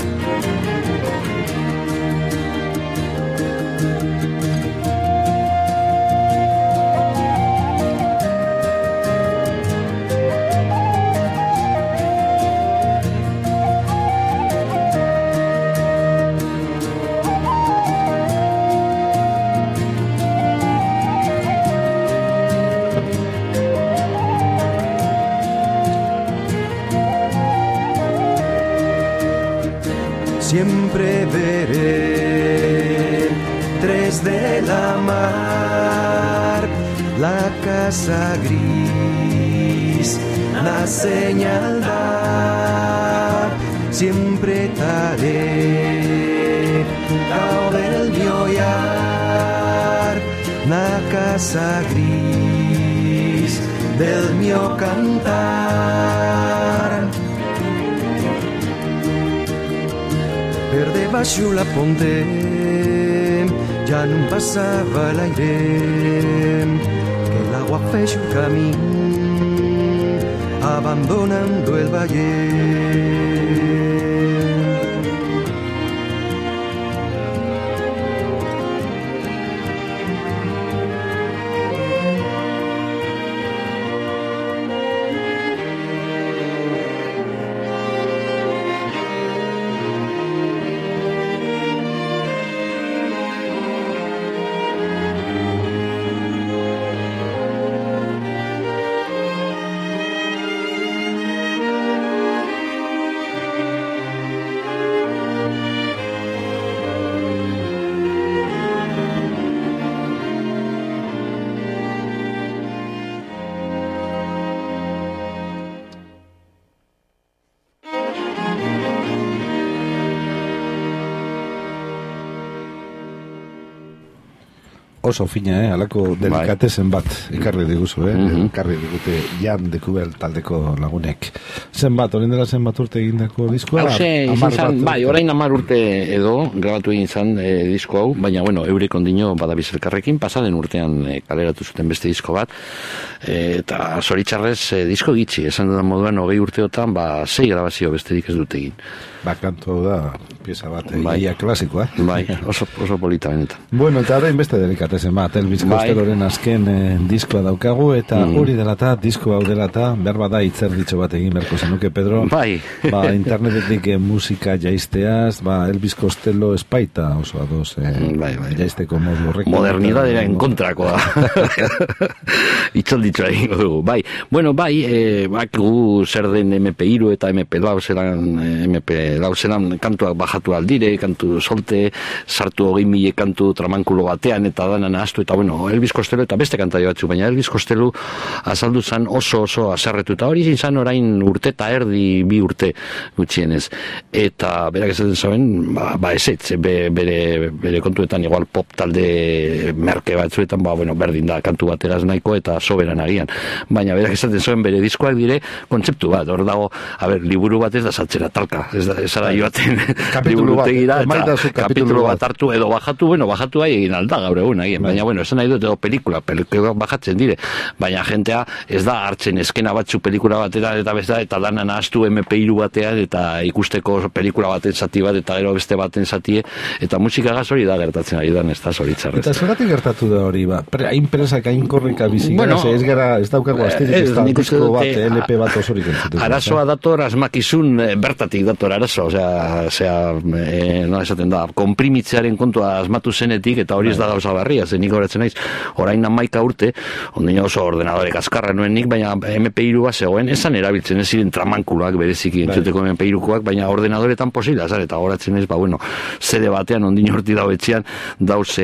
Siempre veré tres de la mar, la casa gris, la señal da, siempre estaré cao del mio olhar, la casa gris del mio cantar. Per debaixo la ponte ja non passava l'aire, que l'agua fece un camí abandonando el valle. oso fina, alako delikatezen bat ekarri diguzu, ekarri digute Jan de Kubel taldeko lagunek. Zenbat, orain dela zenbat urte egindako diskoa? Bai, orain 10 urte edo grabatu egin zan disko hau, baina, bueno, eurek ondino badabiz elkarrekin, pasaden urtean kaleratu zuten beste disko bat, eta zoritxarrez disko gitxi, esan dudan moduan 20 urteotan, 6 grabazio besterik ez dut egin. Kantu da, pieza bat, ia klasikoa. Bai, oso polita benetan. Bueno, eta orain beste delikatezen bat, Elvis Costelloren azken diskoa daukagu, eta hori dela eta, disko hau dela eta, behar bada itzer ditxo bat egin berko zenuke, Pedro. Bai. Internetetik musika jaizteaz, Elvis Costello espaita oso adoz, jaizteko modu horrek. Modernidadera enkontrakoa. Itxalditxoa egingo dugu, bai. Bueno, bai, bakigu zer den MP3 eta MP4 zelan kantuak bajatu aldire, kantu solte, sartu 20.000 kantu tramankulo batean eta danan ahaztu, eta bueno, Elvis Costello eta beste kantari batzu, baina Elvis Costello azaldu zan oso azarretu, eta hori izan orain urte eta erdi 2 urte gutxienez, eta berak esaten zauen, ezetz, bere kontuetan igual pop talde merke batzuetan, bueno, berdin da, kantu bateraz nahiko eta soberan agian, baina berak esaten zauen bere diskoak dire kontzeptu bat, hor dago, liburu bat ez da saltzera talka, ez ara joaten liburutegira, eta kapitulu bat hartu edo bajatu, bajatu egin alda gaur egun, baina, esan nahi dut edo pelikula bajatzen dire, baina jentea ez da hartzen eskena batzu pelikula batera eta besta, eta danan ahaztu MP3 batean, eta ikusteko pelikula baten zati bat, eta gero beste baten zatie, eta musikagaz hori da gertatzen ari dan, ez da zoritzarrez. Eta zeratik gertatu da hori, hain presak, hain korrika bizigara, ez gara, ez daukago asterik, ez da disko bat, LP bat osorik entzutuko. Arazoa dator, asmakizun bertatik dator arazo, no esaten da, konprimitzearen kontua asmatu zenetik, eta hori ez da gauza barria, nik horatzen naiz, orain 11 urte, ondino oso ordenadorek azkarra nuen nik, baina MP3 zegoen, esan erabiltzen ez ziren tramankuloak bereziki entzuteko MP3koak, baina ordenadoretan posila, eta horatzen naiz, CD batean ondino horti etxean, dauz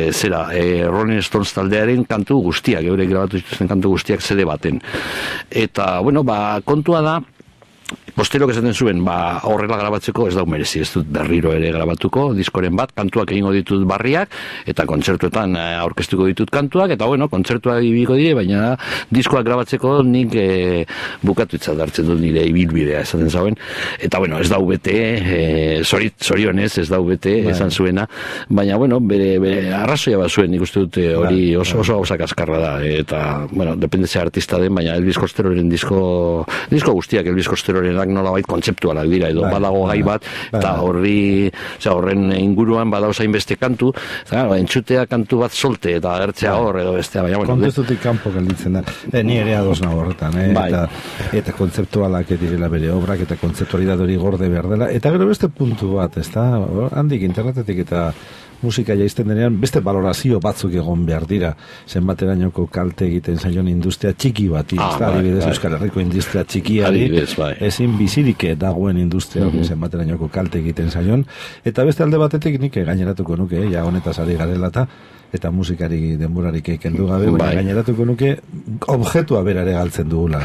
Rolling Stones taldearen kantu guztiak, eurek grabatu zituzten kantu guztiak CD baten. Eta, kontua da, Costello esaten zuen, horrela grabatzeko ez dau merezi, ez dut berriro ere grabatuko, diskoren bat, kantuak egingo ditut barriak, eta kontzertuetan aurkeztuko ditut kantuak, eta kontzertuak ibiko dire, baina diskoak grabatzeko nik bukatu itzat hartzen dut nire ibilbidea, esaten zauen, eta ez dau bete, zorionez ez dau bete, esan zuena, baina, bere arrazoia bat zuen, nik uste dut hori oso gauzak azkarra da, eta, dependezea artista den, baina Elvis Costelloren disko guztiak Elvis Costelloren nolabait kontzeptualak dira, edo badago gai bat, eta horren inguruan badauz hainbeste kantu, entzutea kantu bat solte, eta agertzea hor, edo bestea, baina, kontestutik kanpo gelditzen da, ni ere ados nago horretan, eta kontzeptualak direla bere obrak, eta kontzeptualidad hori gorde behar dela, eta gero beste puntu bat, ez da, handik internetetik eta musika jaizten denean, beste valorazio batzuk egon behar dira, zenbaterainoko kalte egiten zaion industria txiki bati, adibidez Euskal Herriko industria txikiari, ezin bizirik dagoen industria zenbaterainoko kalte egiten zaion, eta beste alde batetik nik gaineratuko nuke, ja honetaz ari garela eta musikari denborarik kendu gabe, gaineratuko nuke objektua berare galtzen dugula.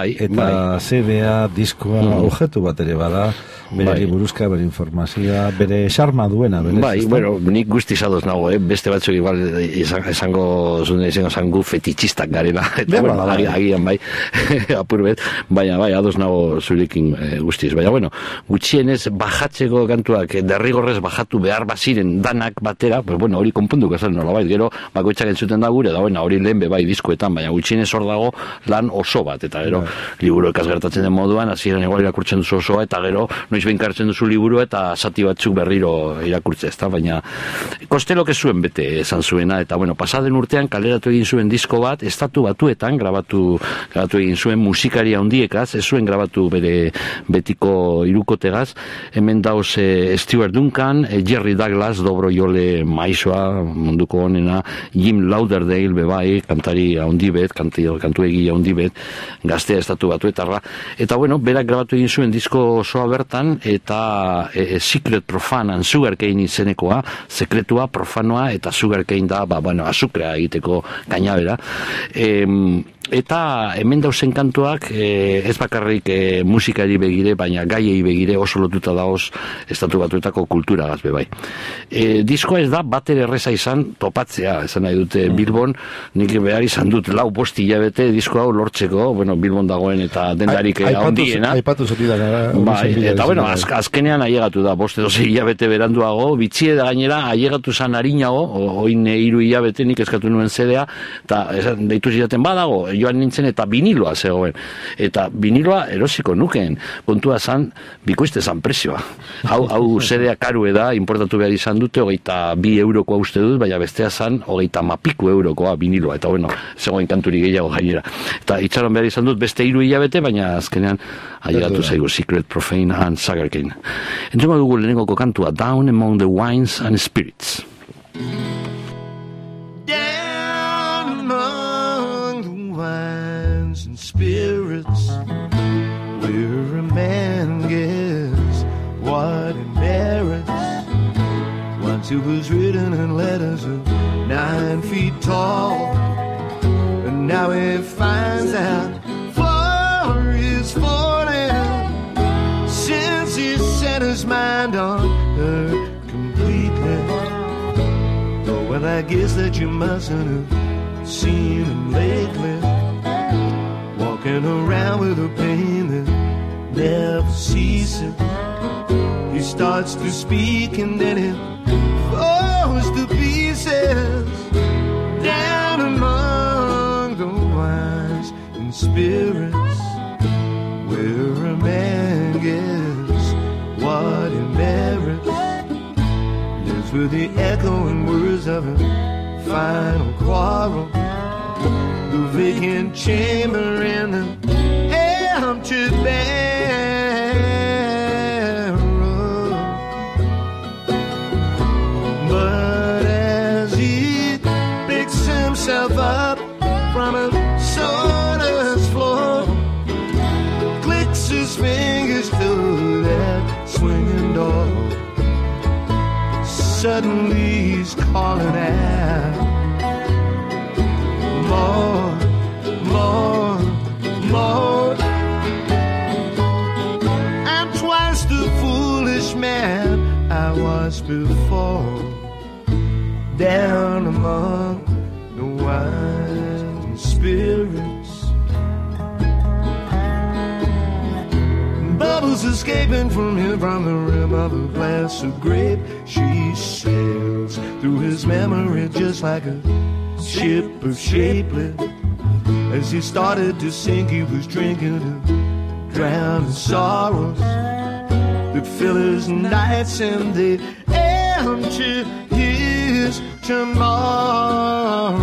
Eta CD-a, diskoa, objektu bat ere bada, bere buruzka, bere informazioa, bere xarma duena. Nik guztiz adoz nago, beste batzuk igual esango zango fetitxistak garela, eta agian apurbet, baina adoz nago zurekin guztiz. Baina, gutxienez bajatzeko kantuak derrigorrez bajatu behar baziren danak batera, hori konpunduko esan nolabait, gero bakoitzak entzuten da gure, da hori lehen bai diskoetan, baina gutxienez hor dago lan oso bat, eta gero liburu ekaz gertatzen den moduan, hasieran igual irakurtzen duzu osoa, eta gero noiz benkartzen duzu liburu eta zati batzuk berriro irakurtze, ezta, baina Costello ez zuen bete esan zuena, eta pasaden urtean kaleratu egin zuen disko bat, estatu batuetan grabatu egin zuen musikari handiekaz, ez zuen grabatu bere betiko irukotegaz, hemen dauz Stuart Duncan, Jerry Douglas, dobro jole maizoa, munduko honena, Jim Lauderdale bebai, kantari handibet, kantu egia handibet, gaztea estatu batuetarra, eta berak grabatu egin zuen disko osoa bertan, eta Secret Profane and Sugarcane izenekoa, sekretua, profanoa, eta sugarcane da, azukrea egiteko gainabera. eta hemen dauzen kantuak ez bakarrik musikari begire, baina gaiei begire oso lotuta dagoz Estatu Batuetako kulturagaz be bai. Diskoa ez da batere erreza izan topatzea, esan nahi dute Bilbon, nik behar izan dut 4-5 hilabete disko hau lortzeko, bueno, Bilbon dagoen eta dendarik handiena. Aipatu zoti da. Bai, eta bueno, azkenean ailegatu da, 5-6 hilabete beranduago, bitxie da gainera, ailegatu zan harinago, oin 3 hilabete nik eskatu nuen zedea, eta deitu zidaten badago, joan nintzen eta viniloa zegoen. Eta viniloa erosiko nukeen, kontua zan, bikoizte zan prezioa. Hau zedea karue da, importatu behar izan dute, 22 eurokoa uste dut, baina bestea zan, 30 eurokoa viniloa, eta bueno, zegoen kanturi gehiago gainera. Eta itxaron behar izan dut beste 3 hilabete, baina azkenean ailegatu zaigu Secret, Profane and Sugarcane. Entzungo dugu lehenengoko kantua, Down Among the Wines and Spirits. Down among the wines and spirits, where a man gets what he merits. Once it was written in letters of 9 feet tall, and now he finds out for his falling, since he set his mind on her completely. Oh, well, I guess that you mustn't have seen him lately, walking around with a pain that never ceases. He starts to speak and then it falls to pieces. Down among the wines and spirits, where a man gets what he merits, lives with the echoing words of a final quarrel, the vacant chamber and the empty barrel. But as he picks himself up from a soda's floor, clicks his fingers to that swinging door, suddenly he's calling out, more, more, more. I'm twice the foolish man I was before. Down among the wine and spirits, bubbles escaping from him from the rim of a glass of grape. She sails through his memory just like a ship of shapely. As he started to sink, he was drinking to drown his sorrows that fill his nights, and they empty his tomorrows.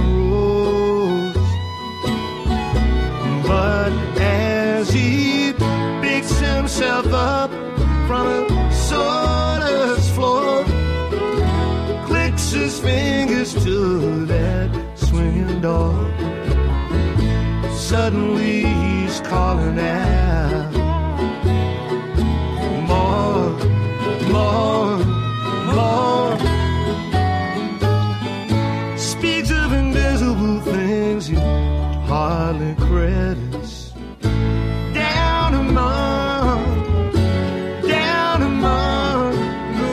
But as he picks himself up from a soda's floor, clicks his fingers to that swinging door, suddenly he's calling out, more, more, more. Speaks of invisible things he hardly credits. Down among the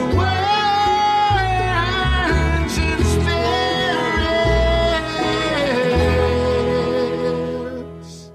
wines and spirits.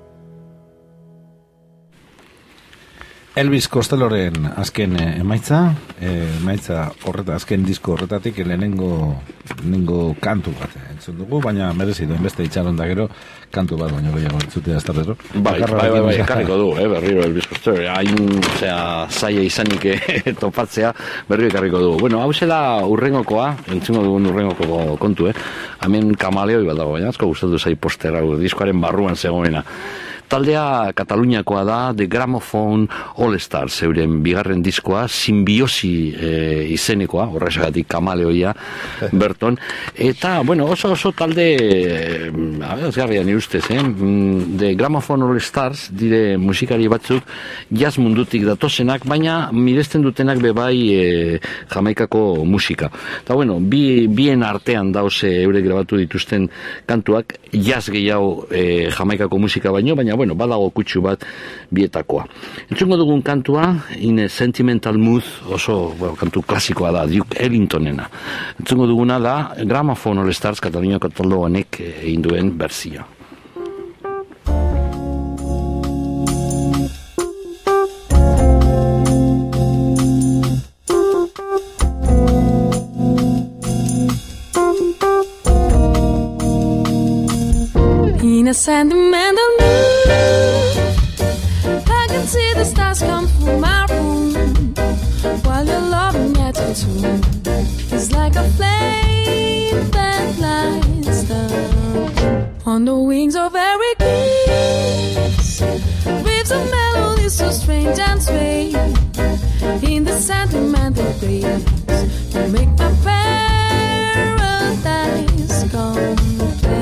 Elvis Costelloren azken emaitza horreta, azken disko horretatik lehenengo kantu bat entzun dugu, baina merezi duen beste itxaron da gero kantu bat baino gehiago entzutea ez da, Pedro? Bai, karriko du, berriro Elvis Costello, hain zaila izanik topatzea, berriro karriko du. Bueno, hau zela urrengokoa, entzungo dugun urrengoko kontu, hemen kamaleoi bat dago, baina asko gustatu zai poster hau, diskoaren barruan zegoena. Taldea Kataluniakoa da, The Gramophone All Stars, euren bigarren diskoa, Simbiosi izenekoa, horrexagatik kamaleoia berton, eta, bueno, oso talde azgarria nire ustez, The Gramophone All Stars dire musikari batzuk jazz mundutik datozenak, baina miresten dutenak bebai Jamaikako musika. Eta, bueno, bien artean dauze eure grabatu dituzten kantuak, jazz gehiago Jamaikako musika baino, baina, bueno, badago kutsu bat bietakoa. Entzungo dugun kantua, in a Sentimental Mood, oso kantu klasikoa da, Duke Ellingtonena. Entzungo duguna da, Gramophone All Stars, Kataluniako talde honek egin duen berzioa. In a sentimental mood, I can see the stars come through my room, while your loving attitude is like a flame that lights down on the wings of every kiss. Waves of melody so strange and sway in the sentimental breeze. You make my paradise complete.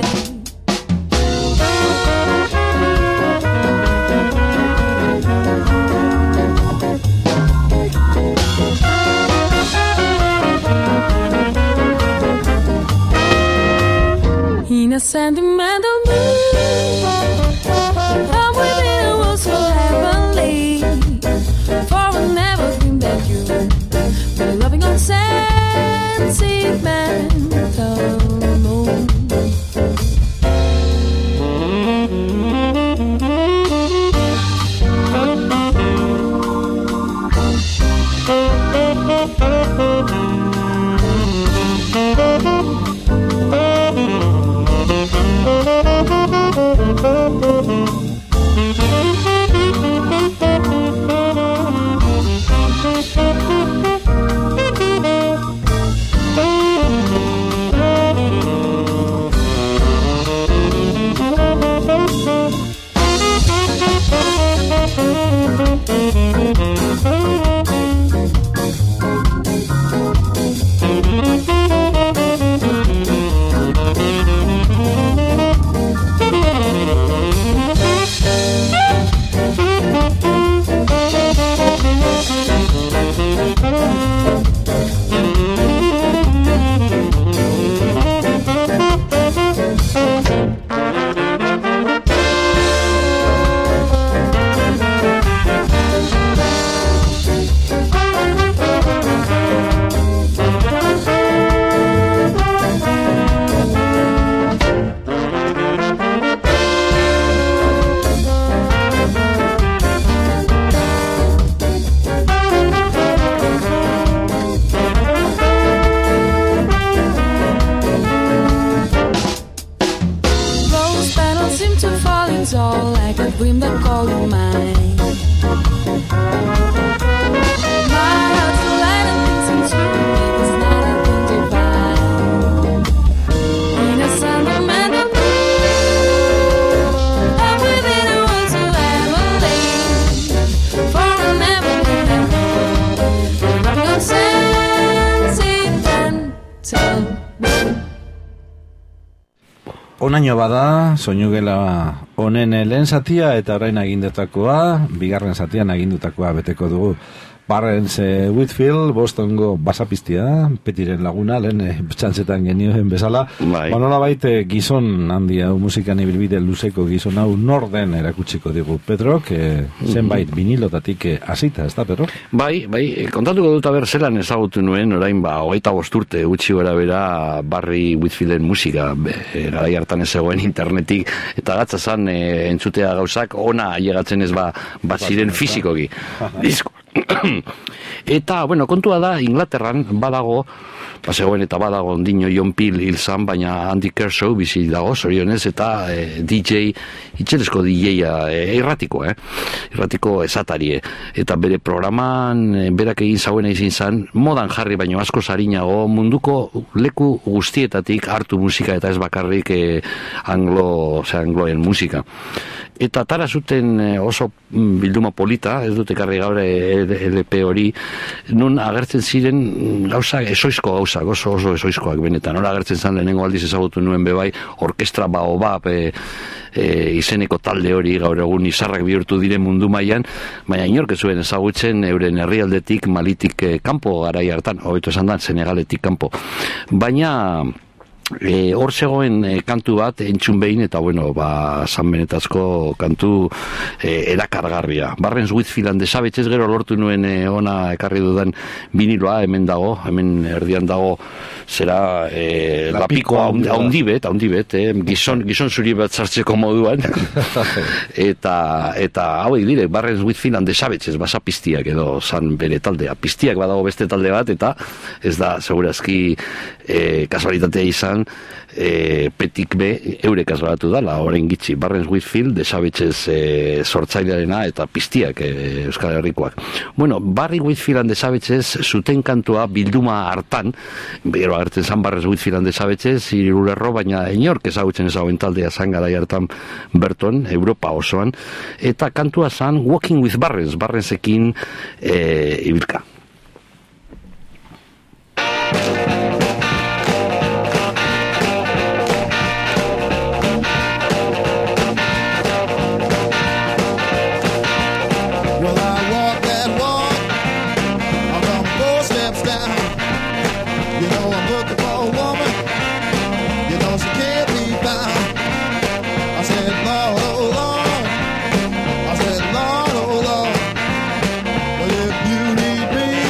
In a sentimental mood, I'm within a world so heavenly, for I never dreamed that you were loving on sentimental mood. Onaino bada, soinugela honen lehen zatia eta orain agindutakoa, bigarren zatian agindutakoa beteko dugu. Barrens Whitfield, Bostongo basapistia, petiren laguna, lehen txantzetan genioen bezala. Banola baite gizon handia, musikan ibilbide luzeko gizon hau norden erakutsiko digu. Pedrok, zenbait vinilotatik hasita, ez da, Pedro? Bai, kontatuko dut aber zelan ezagutu nuen, orain 25 urte gutxi gora bera Barry Whitfielden musika, garai hartan ez zegoen internetik, eta gatzazan entzutea gauzak, ona ailegatzen ez ziren fizikoki. Eta, bueno, kontua da, Inglaterran badago, zegoen eta badago ondino John Peel hil zan, baina Andy Kershaw bizi dago, zorionez, eta DJ, itxelesko DJ-a, irratiko esatarie. Eta bere programan, berak egin zauena izin zan, modan jarri baino asko zarinago, munduko leku guztietatik hartu musika eta ez bakarrik angloen musika. Eta tara zuten oso bilduma polita, ez dut ekarri gaur LP hori, nun agertzen ziren esoizko gauzak, oso esoizkoak benetan. Hora agertzen zan lehenengo aldiz ezagutu nuen bebai, orkestra baobab izeneko talde hori gaur egun izarrak bihurtu diren mundu mailan, baina inork ez zuen ezagutzen euren herrialdetik Malitik kanpo garai hartan, hobeto esan da, Senegaletik kanpo. Baina hor zegoen kantu bat entzun behin, eta bueno, San Benetazko kantu erakargarria. Barrens Whitfield and the Savages, gero lortu nuen ona ekarri dudan viniloa, hemen dago, hemen erdian dago, zera lapiko haundibet, gizon zuri bat zartzeko moduan, eta hauek dire, Barrens Whitfield and the Savages, basa piztiak edo zan bere taldea. Piztiak badago beste talde bat, eta ez da, segurazki, kasualitatea izan, Petik be eurek azbalatu dala, orain gitxi, Barrens Whitfield, The Savages sortzailearena eta piztiak Euskal Herrikoak. Bueno, Barry Whitfield and The Savages zuten kantua bilduma hartan, gero agertzen zan Barrens Whitfield and The Savages, irulerro, baina inork ezagutzen ezagoen taldea zan garai hartan Berton, Europa osoan, eta kantua zan Walking with Barrens, Barrensekin ibilka. Well, if you need me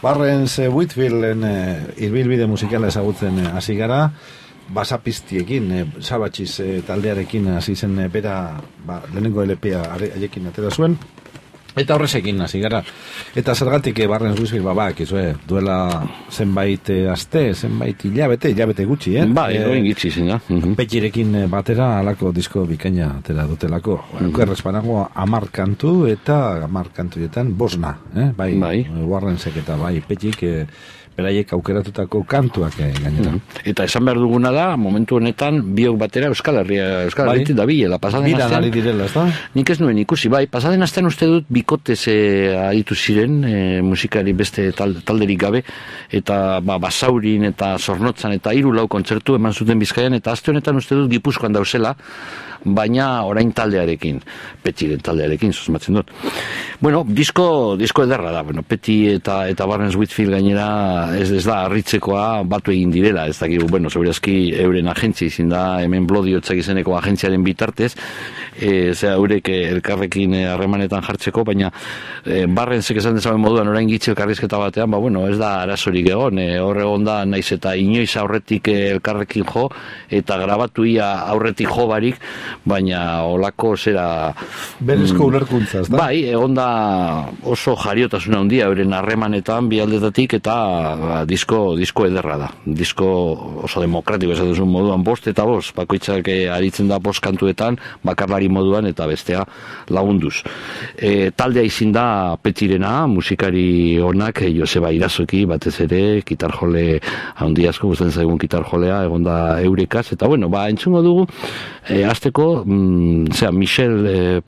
Barrens Whitfielden ibilbide musikala ezagutzen hasi gara, basapiztiekin, Sabatxiz taldearekin hasi zen bera, lehenengo LP-a haiekin atera zuen, eta horrezekin hasi gara. Eta zergatik Barrens Whitfield duela zenbait aste, zenbait hilabete gutxi, Goin gitxi zen, Petirekin batera alako disko bikaina atera dutelako. Errespanago 10 kantu eta 10 kantuetan bosna, bai. Warrensek eta bai Petik beraiek aukeratutako kantuak gainera. Eta esan behar duguna da, momentu honetan biok batera Euskal Herritik da bilela. Biran ari direla, ez da? Nik ez nuen ikusi, bai, pasaden astean uste dut bikotez aritu ziren musikari beste talderik gabe, eta Basaurin eta Zornotzan eta 3-4 kontzertu eman zuten Bizkaian, eta aste honetan uste dut Gipuzkoan dauzela, baina orain taldearekin, Petiren taldearekin, susmatzen dut. Bueno, disko ederra da, Peti eta Barrens Whitfield gainera ez da harritzekoa batu egin direla, ez dakigu, segurazki euren agentzia izin da, hemen Blodiotzak izeneko agentziaren bitartez, eurek elkarrekin harremanetan jartzeko, baina Barrensek esan dezaben moduan orain gitxe elkarrizketa batean, ez da arazorik egon, hor egon da naiz eta inoiz aurretik elkarrekin jo, eta grabatu ia aurretik jo barik, baina olako zera berezko ulerkuntza, ez da? Bai, egon da oso jariotasuna handia euren harremanetan bi aldetatik, eta disko ederra da, disko oso demokratiko esatu zuen moduan, 5 eta 5, bakoitzak aritzen da 5 kantuetan, bakarlari moduan eta bestea lagunduz. Taldea izin da Petirena, musikari onak Joseba Irazoki batez ere, gitarjole handi asko, gustatzen zaigun gitarjolea, egon da eurekaz, eta entzungo dugu azteko, Michel,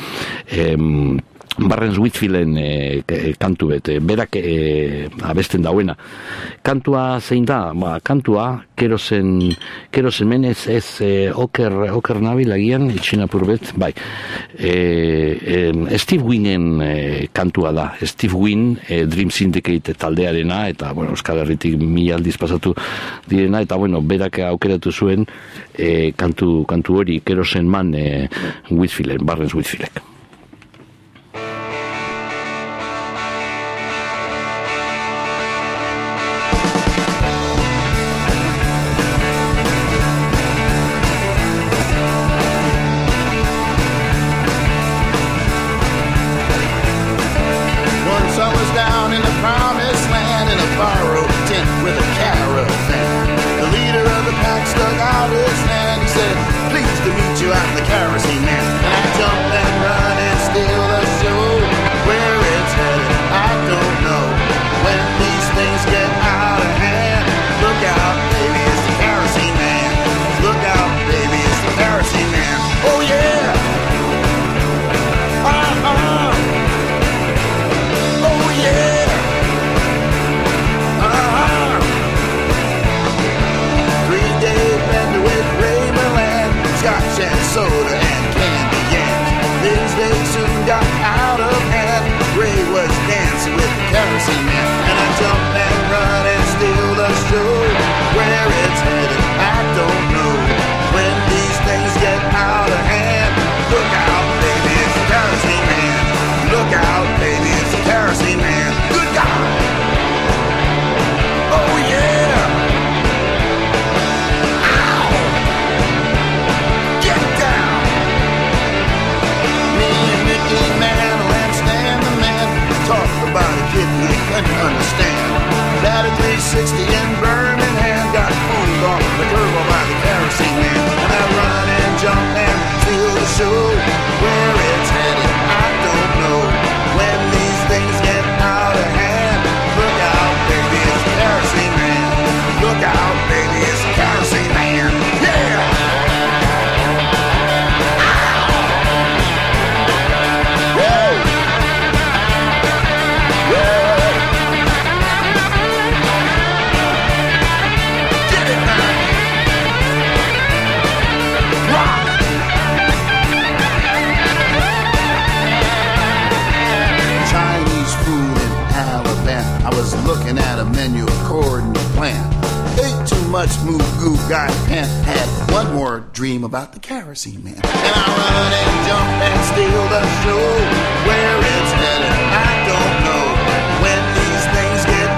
Barrens Whitfielden kantu berak abesten dauena. Kantua zein da? Kantua kerosen menez ez oker nabil agian, itxinapur bet, bai. Steve Winen kantua da. Steve Win, Dream Syndicate taldearena, eta Euskal Herritik 1000 aldiz pasatu direna, eta berak aukeratu zuen kantu hori kerosen man Whitfielden, Barrens Whitfieldek. About the kerosene man. And I run and jump and steal the show. Where it's headed, I don't know. When these things get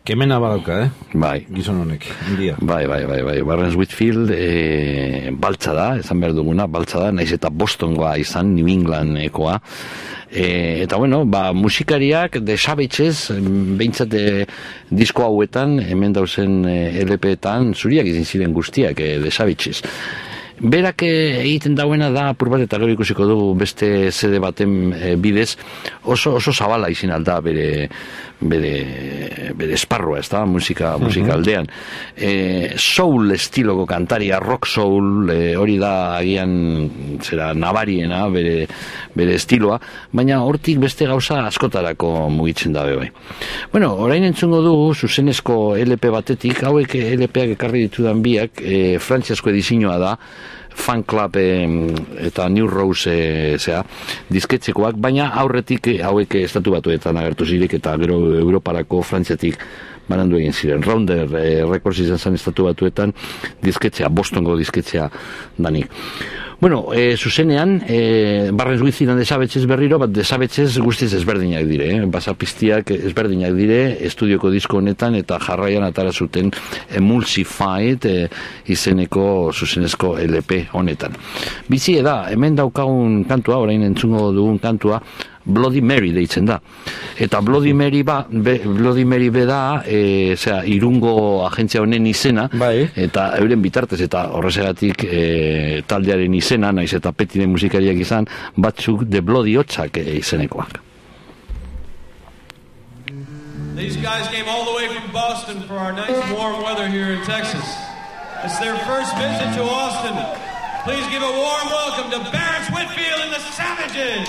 Kemena badauka, Bai. Gizon honek, india. Bai. Barnes Whitfield, baltza da, esan behar duguna, baltza da, naiz eta Bostongoa izan, New Englandekoa. Eta bueno, musikariak The Savages, behintzat disko hauetan, hemen dauzen LP-etan, zuriak izin ziren guztiak The Savages. Berak egiten dauena da, apur bat, eta gero ikusiko du beste CD baten bidez, oso zabala izin alda bere esparrua, ez da, musika aldean. Soul estiloko kantaria, rock soul, hori da agian zera nabariena bere estiloa, baina hortik beste gauza askotarako mugitzen dabe bai. Bueno, orain entzungo dugu zuzenezko LP batetik, hauek LP-ak ekarri ditudan biak, frantziasko edizioa da, Fan Club eta New Rose disketxekoak, baina aurretik hauek estatu batuetan agertu zirik eta gero Europarako Frantziatik banandu egin ziren. Rounder Records izan zen estatu batuetan disketxea, Bostongo disketxea danik. Bueno, zuzenean, Barnes Whitfield The Savages berriro, bat The Savages guztiz ezberdinak dire, basapiztiak ezberdinak dire, estudioko disko honetan, eta jarraian atara zuten Emulsified izeneko zuzenezko LP honetan. Bizi da, hemen daukagun kantua, orain entzungo dugun kantua, Bloody Mary deitzen da. Eta Bloody Mary da, Irungo agentzia honen izena, eta euren bitartez, eta horrezegatik taldearen izena, naiz eta petine musikariak izan, batzuk The Bloody Hotsak izenekoak. These guys came all the way from Boston for our nice warm weather here in Texas. It's their first visit to Austin. Please give a warm welcome to Barnes Whitfield and the Savages.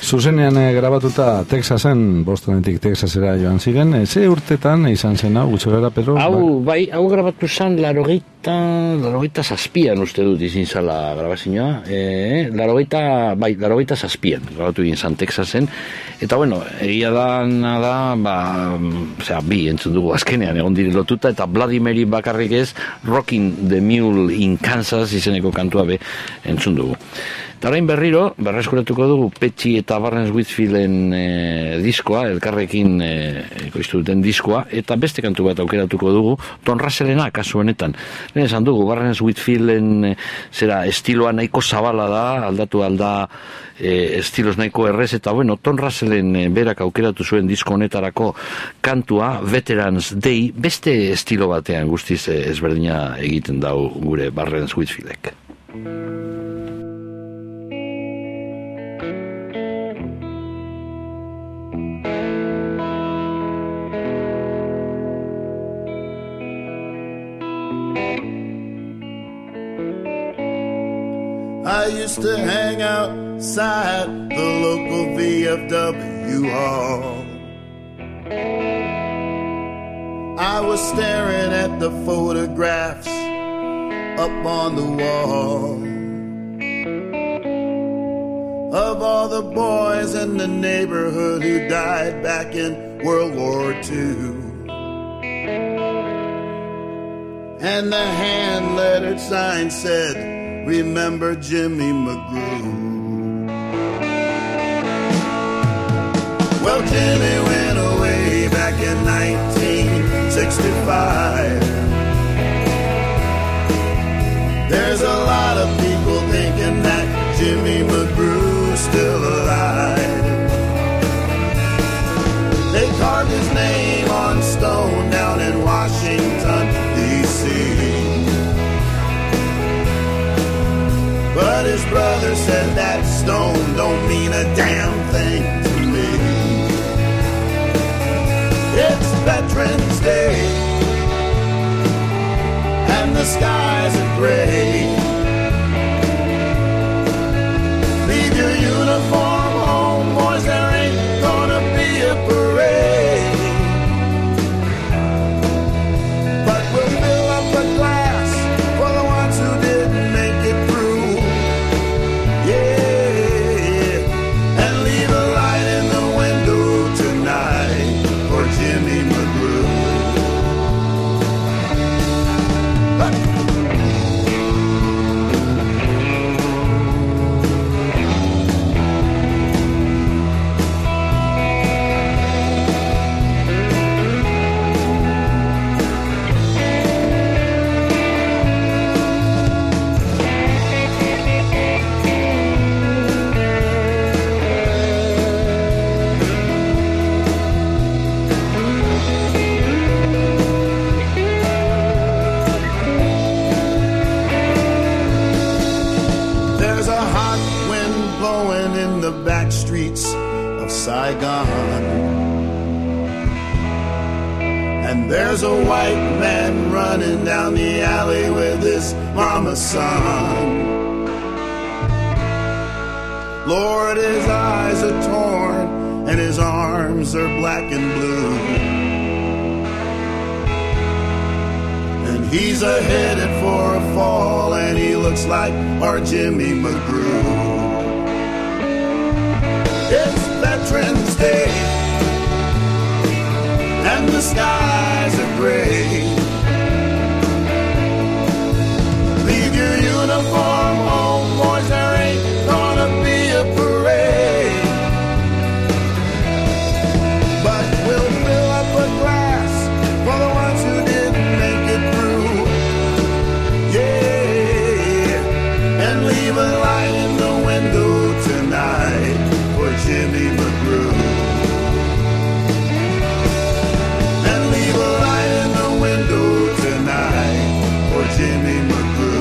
Zuzenean grabatuta Texasen, Bostonetik Texasera joan ziren, ze urtetan izan zen, gutxo gara, Pedro? Hau grabatu zen larogeita zazpian uste dut izin zala grabazioa, larogeita zazpian grabatu egin zan Texasen, eta bueno, egia da, bi entzun dugu azkenean egon dire lotuta, eta Vladimiri bakarrik ez, Rockin' the Mule in Kansas izeneko kantua be entzun dugu. Eta orain berriro, berreskuratuko dugu Petty eta Barnes Whitfielden diskoa, elkarrekin ekoiztu duten diskoa, eta beste kantu bat aukeratuko dugu, Tom Russellena kasu honetan. Lehen esan dugu, Barnes Whitfielden estiloa nahiko zabala da, aldatu alda estilos nahiko errez, eta bueno, Tom Russellen berak aukeratu zuen disko honetarako kantua, Veterans Day, beste estilo batean guztiz ezberdina egiten dau gure Barnes Whitfieldek. I used to hang outside the local VFW hall. I was staring at the photographs up on the wall of all the boys in the neighborhood who died back in World War II. And the hand-lettered sign said, "Remember Jimmy McGrew." Well, Jimmy went away back in 1965. There's a lot of people thinking that Jimmy McGrew's still alive. They carved his name on stone down in Washington, D.C. But his brother said that stone don't mean a damn thing to me. It's Veterans Day and the skies are gray. Leave your uniform home, boys, there ain't gonna be a parade. But we'll fill up a glass for the ones who didn't make it through. Yeah, and leave a light in the window tonight for Jimmy McGrew. Back streets of Saigon, and there's a white man running down the alley with his mama's son. Lord, his eyes are torn and his arms are black and blue, and he's headed for a fall, and he looks like our Jimmy McGrew. It's Veterans Day and the skies are gray. Leave your uniform home, boys, there ain't gonna be a parade. But we'll fill up a glass for the ones who didn't make it through. Yeah, and leave a light in the window tonight for Jimmy McGrew. And leave a light in the window tonight for Jimmy McGrew.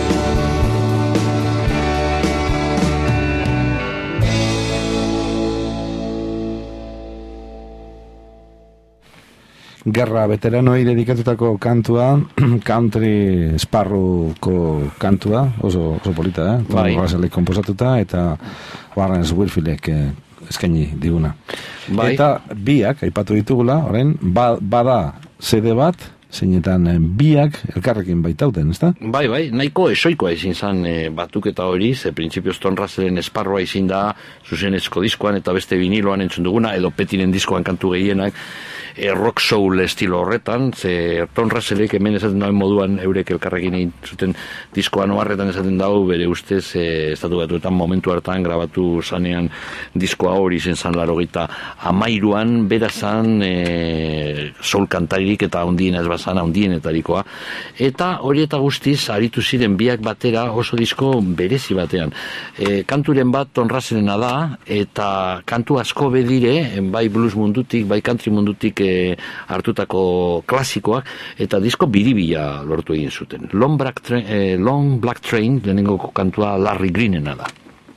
Gerra veteranoi dedikatutako kantua, country esparruko kantua, oso polita, Tom Russellek konposatuta, eta Barnes Whitfieldek eskaini diguna. Bai. Eta biak, aipatu ditugula, orain, bada CD bat, zeinetan biak elkarrekin baitauten, ezta? Bai, nahiko esoikoa izin zan batuketa hori, ze printzipioz Tom Russellen esparroa izin da, zuzenezko diskoan eta beste viniloan entzun duguna, edo Petiren diskoan kantu gehienak, rock soul estilo horretan, ze Tom Russellek hemen esaten dauen moduan eurek elkarrekin egin zuten diskoan oharretan esaten dau, bere ustez estatu batuetan momentu hartan grabatu zanean diskoa hori zen zan 83an, berazan soul kantaririk eta ondiena ez bazan ondienetarikoa, eta hori eta guztiz aritu ziren biak batera oso disko berezi batean. Kanturen bat Tom Russellena da, eta kantu asko bedire, bai blues mundutik, bai country mundutik hartutako klasikoak, eta disko biribila lortu egin zuten. Long Black Train, lehenengo kantua Larry Greenena da.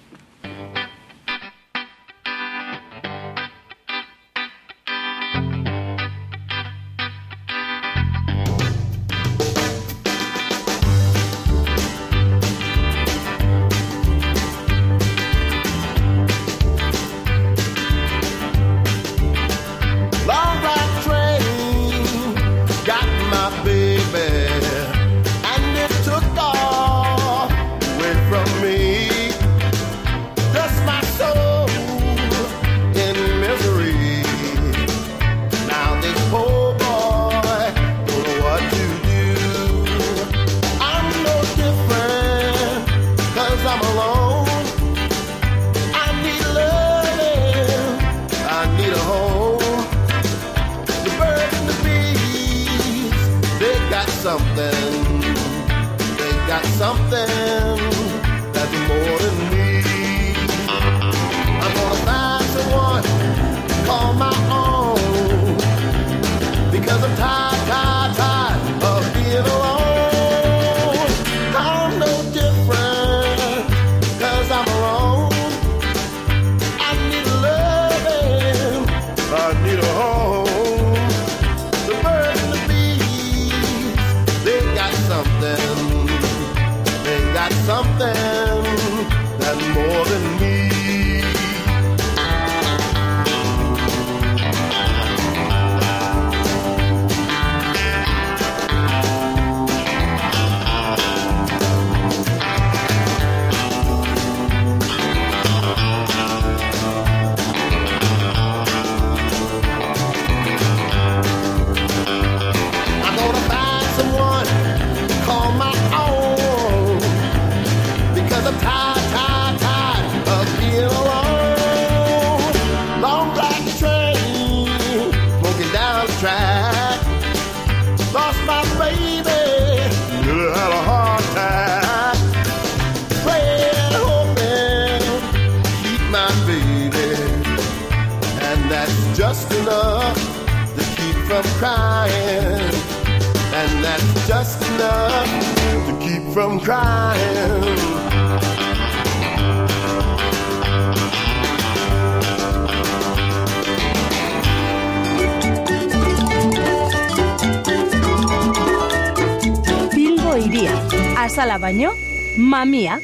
Azala baino, mamia.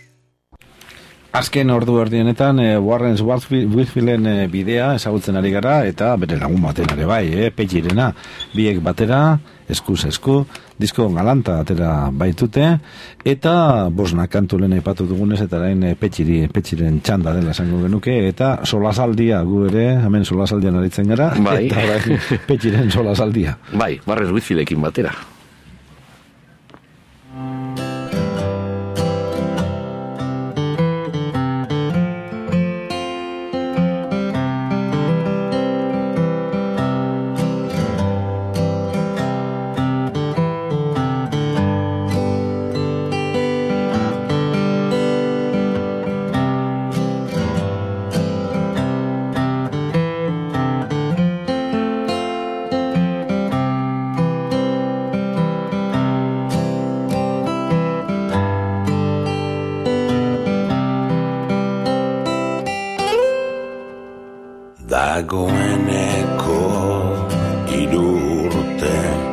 Azken ordu erdienetan Warren Whitfielden bidea ezagutzen ari gara, eta bere lagun baten ere bai, Petxirena, biek batera, eskuz esku, disko galanta atera baitute, eta bosna kantu lehen aipatu dugunez, eta orain Petxiren txanda dela esango genuke, eta solasaldia gu ere, hemen solasaldian aritzen gara, bai. Eta orain Petxiren solasaldia. Bai, Warren Whitfieldekin batera. Dagoeneko 3 urte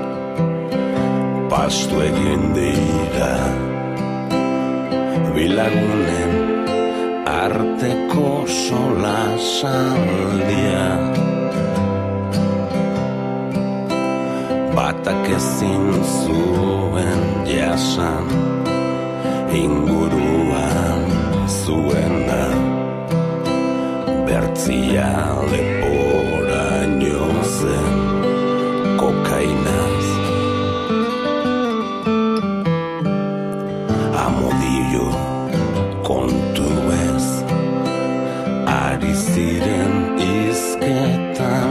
pastu egin dira bilagunen tarteko solasaldia. Batak ezin zuen jasan, inguruan zuena, bertzia leporaino zen kokainaz. Amodillo kontu ez, ari ziren izketan,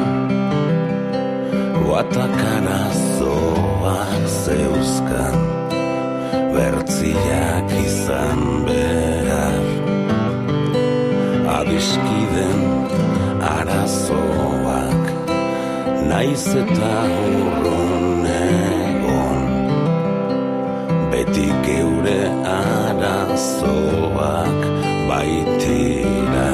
batak arazoak zeuzkan, bertziak izan behar. Adiskiden arazoak, naiz eta urrun egon, beti geure arazoak baitira.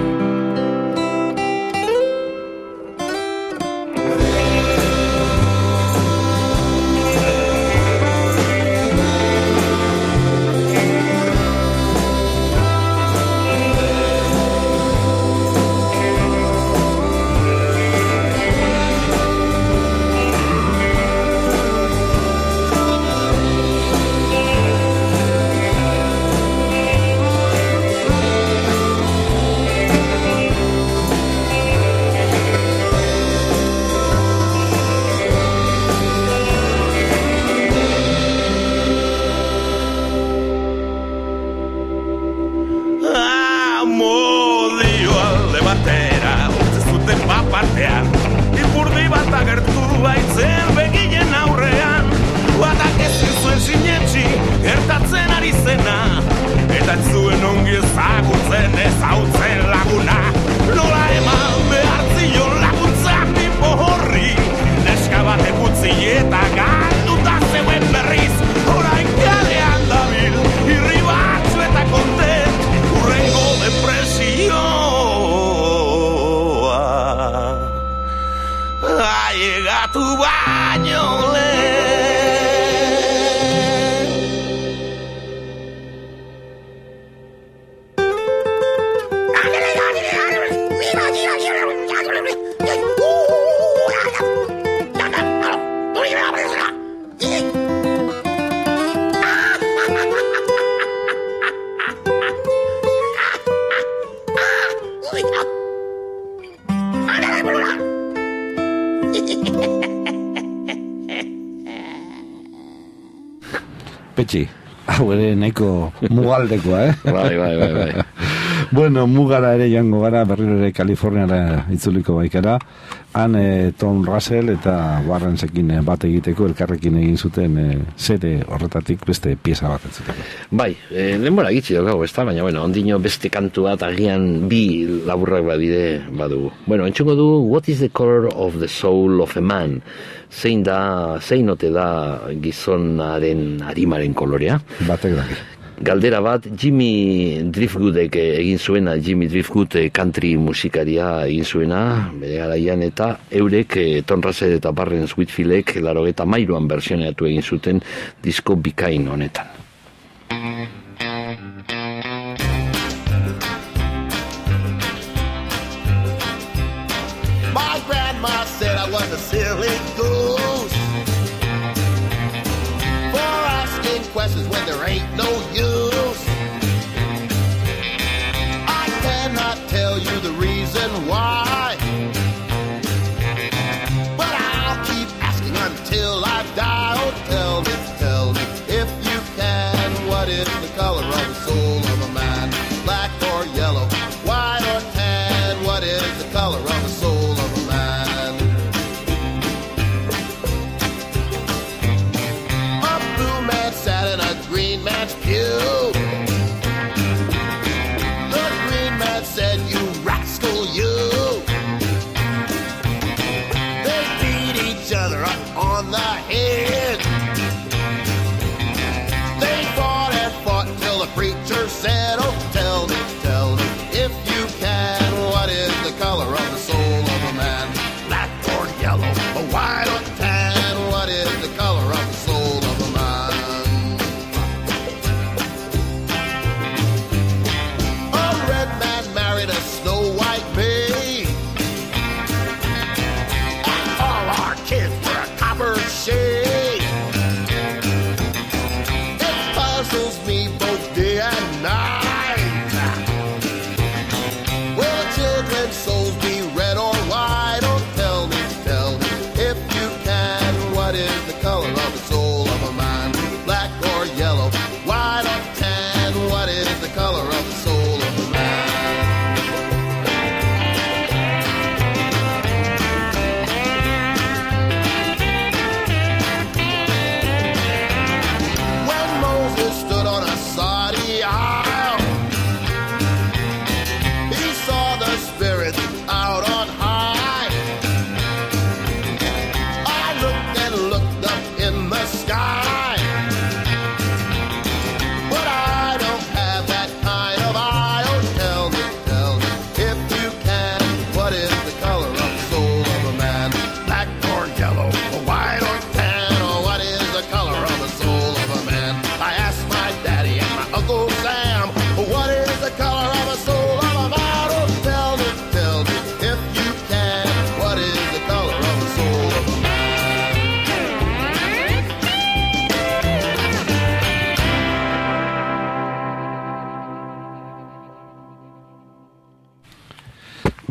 Petxi, hau ere nahiko mugaldekoa, Bai. Bueno, mugara ere joango gara, berriro ere Kaliforniara itzuliko baikara. Han Tom Russell eta Warrensekin bat egiteko, elkarrekin egin zuten sede horretatik beste pieza bat entzuteko. Bai, denbora gitzi dugu, ez da, baina, bueno, ondino beste kantu bat agian bi laburrak badide badugu. Bueno, entxungo du, What is the color of the soul of a man? Zein ote da gizonaren arimaren kolorea? Batek daki. Galdera bat, Jimmy Driftwoodek egin zuena, Jimmy Driftwood country musikaria egin zuena, bere garaian, eta eurek Tom Russell eta Barren Whitfieldek 83an bertsioneatu egin zuten disko bikain honetan. My grandma said I was a silly goose for asking questions when there ain't no use. I cannot tell you the reason why, but I'll keep asking until I die. Oh, tell me if you can, what is the color of the soul of a man? Black or yellow, white or tan? What is the color of the soul of a man? A blue man sat in a green man's pew. The green man said, "You rascal, you." They beat each other up on the head. They fought and fought till the preacher said, "Oh, tell me if you can, what is the color of the soul of a man? Black or yellow, or white or tan? What is the color of the soul of a man?" A red man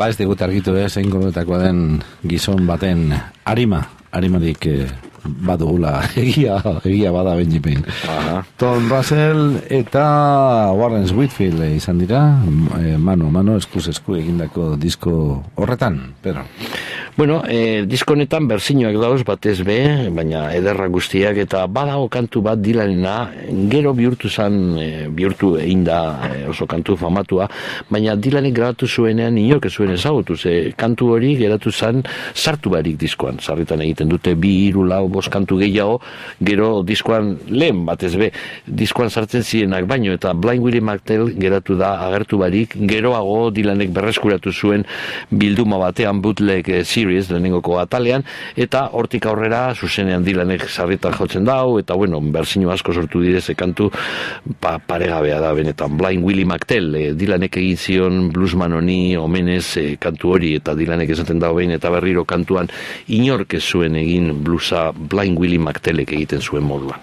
Ba ez digute argitu zein koloretakoa den gizon baten arimarik badugula egia bada Benjamin. Tom Russell eta Warren Whitfield izan dira, mano esku egindako disko horretan, Pedro. Bueno, disko honetan berzinoak dauz batez be, baina ederra guztiak, eta badago kantu bat Dylanena, gero bihurtu egin da oso kantu famatua, baina Dylanek grabatu zuenean inork ez zuen ezagutu, kantu hori geratu zen sartu barik diskoan, sarritan egiten dute 2, 3, 4, 5 kantu gehiago, gero diskoan lehen batez be, diskoan sartzen zirenak baino, eta Blind Willie McTell geratu da agertu barik, geroago Dylanek berreskuratu zuen bilduma batean bootleg series, lehenengoko atalean, eta hortik aurrera zuzenean Dylanek sarritan jotzen dau, eta bueno, berzino asko sortu direz kantu paregabea da benetan. Blind Willie McTell, Dylanek egin zion bluesman honi omenez kantu hori, eta Dylanek esaten dau behin eta berriro kantuan inork ez zuen egin bluesa Blind Willie McTellek egiten zuen moduan.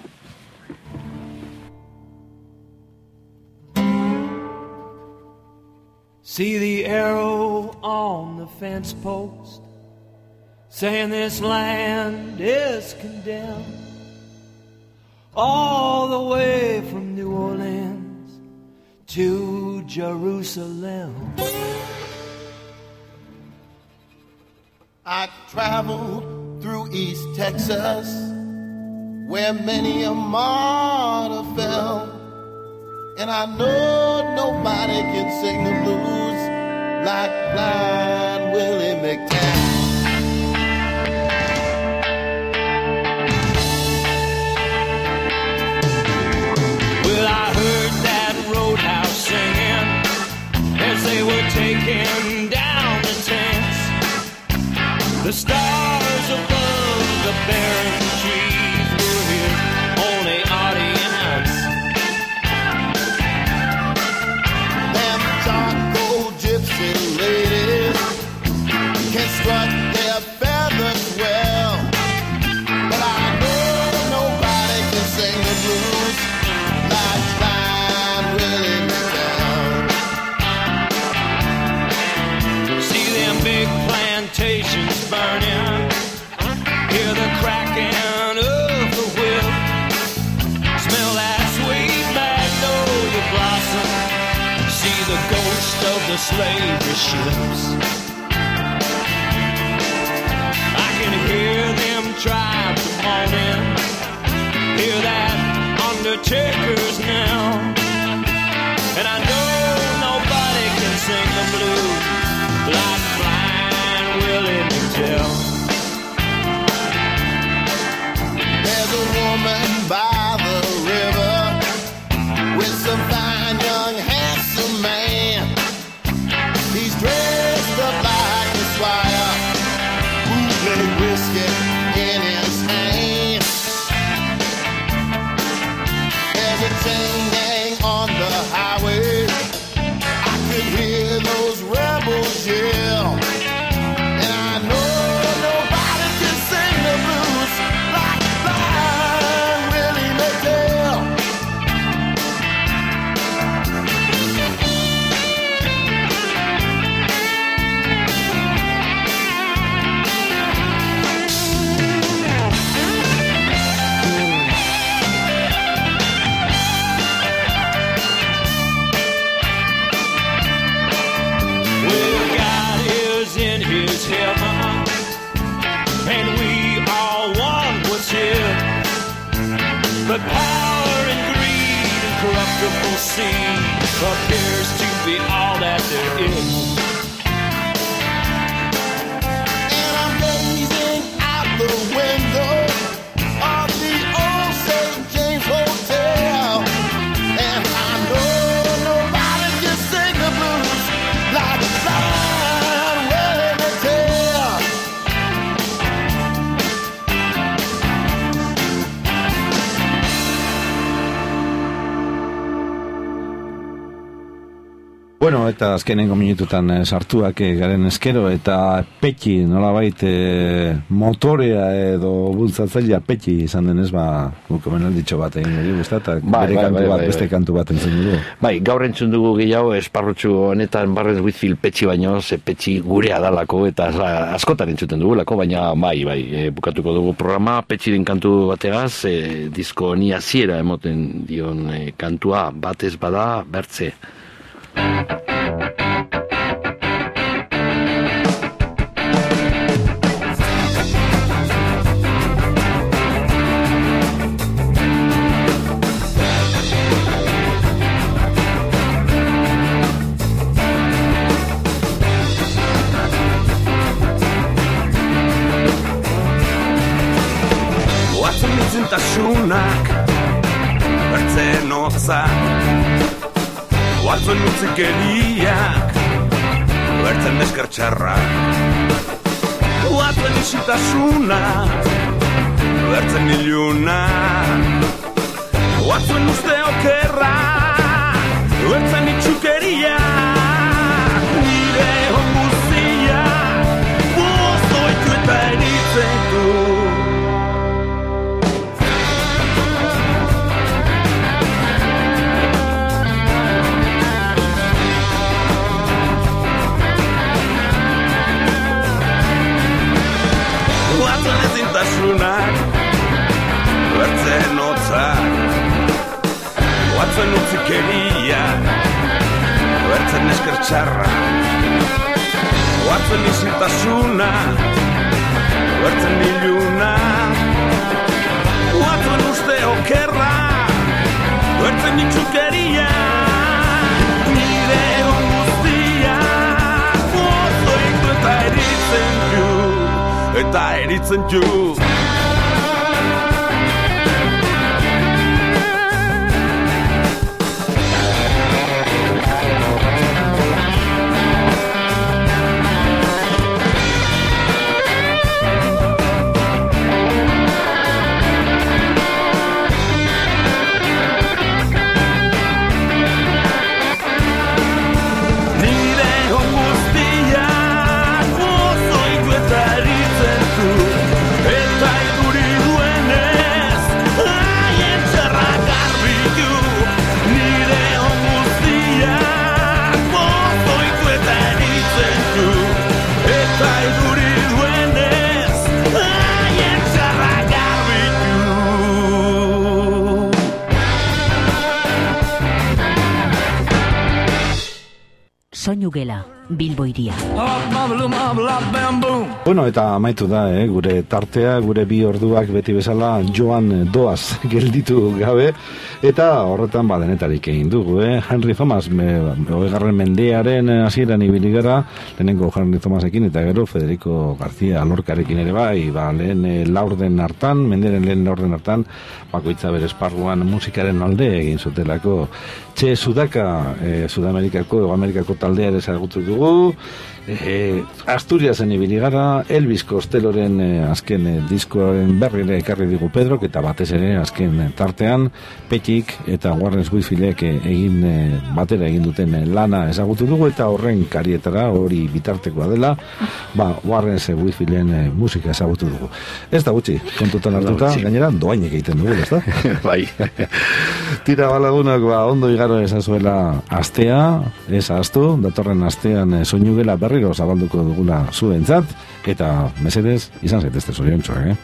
See the arrow on the fence post saying this land is condemned, all the way from New Orleans to Jerusalem. I traveled through East Texas, where many a martyr fell, and I know nobody can sing the blues like Blind Willie McTell. Well, I heard that roadhouse singing as they were taking down the tents. The stars above the barren trees were his only audience. Them charcoal gypsy ladies can strut their feathers well, but I know nobody can sing the blues like Blind Willie McTell. See them big plantations burning, hear the cracking of the whip, smell that sweet magnolia blossom, see the ghost of the slavery ships. I can hear them tribes moaning, hear that undertaker's knell, and I know nobody can sing the blues like Blind Willie McTell. There's a woman by the river with some fine young handsome man. He's dressed up like a squire, bootleg whiskey in his hand. There's a chain gang on the highway, I could hear those rebels yell, and I know nobody can sing the blues like Blind Willie McTell. Well, God is in his heaven, and we all want what's here. But power and greed and corruptible seed appears to be all that there is. And I'm gazing out the window of the old St. James Hotel, and I know nobody can sing the blues like Blind Willie McTell. Bueno, eta azkenengo minututan sartuak garen eskero, eta Petxi, nolabait motorea edo bultzatzailea Petxi izan denez, guk omenalditxo bat egin dugu, eta bere kantu bat, beste kantu bat entzun dugu. Bai, gaur entzun dugu gehiago esparrutxu honetan Barrens Whitfield Petxi baino, ze Petxi gurea dalako, eta askotan entzuten dugulako, baina bai, bukatuko dugu programa, Petxiren kantu bategaz, disko honi hasiera emoten dion kantua, batez bada, bertze. Guatzen itzintasunak, bertzen otzak, guatzen utzikeriak, bertzen eskertxarrak, guatzen isitasunak, bertzen ilunak, guatzen uste okerra, bertzen itxukeriak, nire onguzia, gozoitu eta eritzen du. Bertzen otzak, guatzen utzikeria, bertzen eskertxarra, guatzen isiltasuna, bertzen iluna, guatzen uste okerra, bertzen itxukeria, nire onguztia, gozoitu eta eritzen du. Eta eritzen du. Soinu gela, Bilbo iria. Bueno, eta amaitu da, gure tartea, gure bi orduak beti bezala joan doaz gelditu gabe, eta horretan denetarik egin dugu, Henry Thomas, 20. mendearen hasieran ibili gara, lehenengo Henry Thomasekin, eta gero Federico García Lorcarekin ere bai, lehen laurden hartan, mendearen lehen laurden hartan, bakoitza bere esparruan musikaren alde egin zutelako. Che Sudaka, Sudamerikako, Amerikako taldea ere ezagutu dugu, Asturiasen ibili gara, Elvis Costelloren azken diskoaren berri ere ekarri digu Pedrok, eta batez ere azken tartean Petxik eta Warren Whitfieldek batera egin duten lana ezagutu dugu, eta horren karietara hori bitartekoa dela, Warren Whitfielden musika ezagutu dugu. Ez da gutxi, kontutan hartuta, gainera doainek egiten dugu, ez da? Bai. Tira balagunak, ondo igaro ezazuela astea, ez ahaztu, datorren astean soinu gela berriro zabalduko dugula zuentzat, eta mesedez, izan zaitezte zoriontxoak,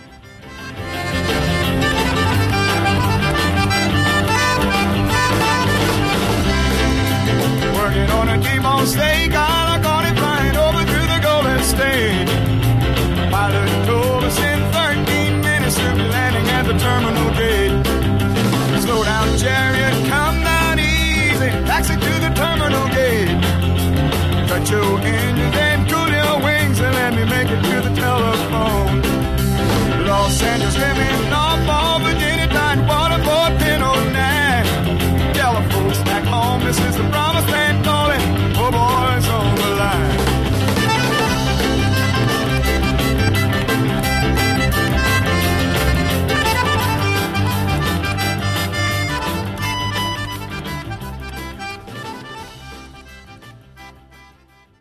Working on a T-bone steak, I caught it flying over through the Golden State. Pilot told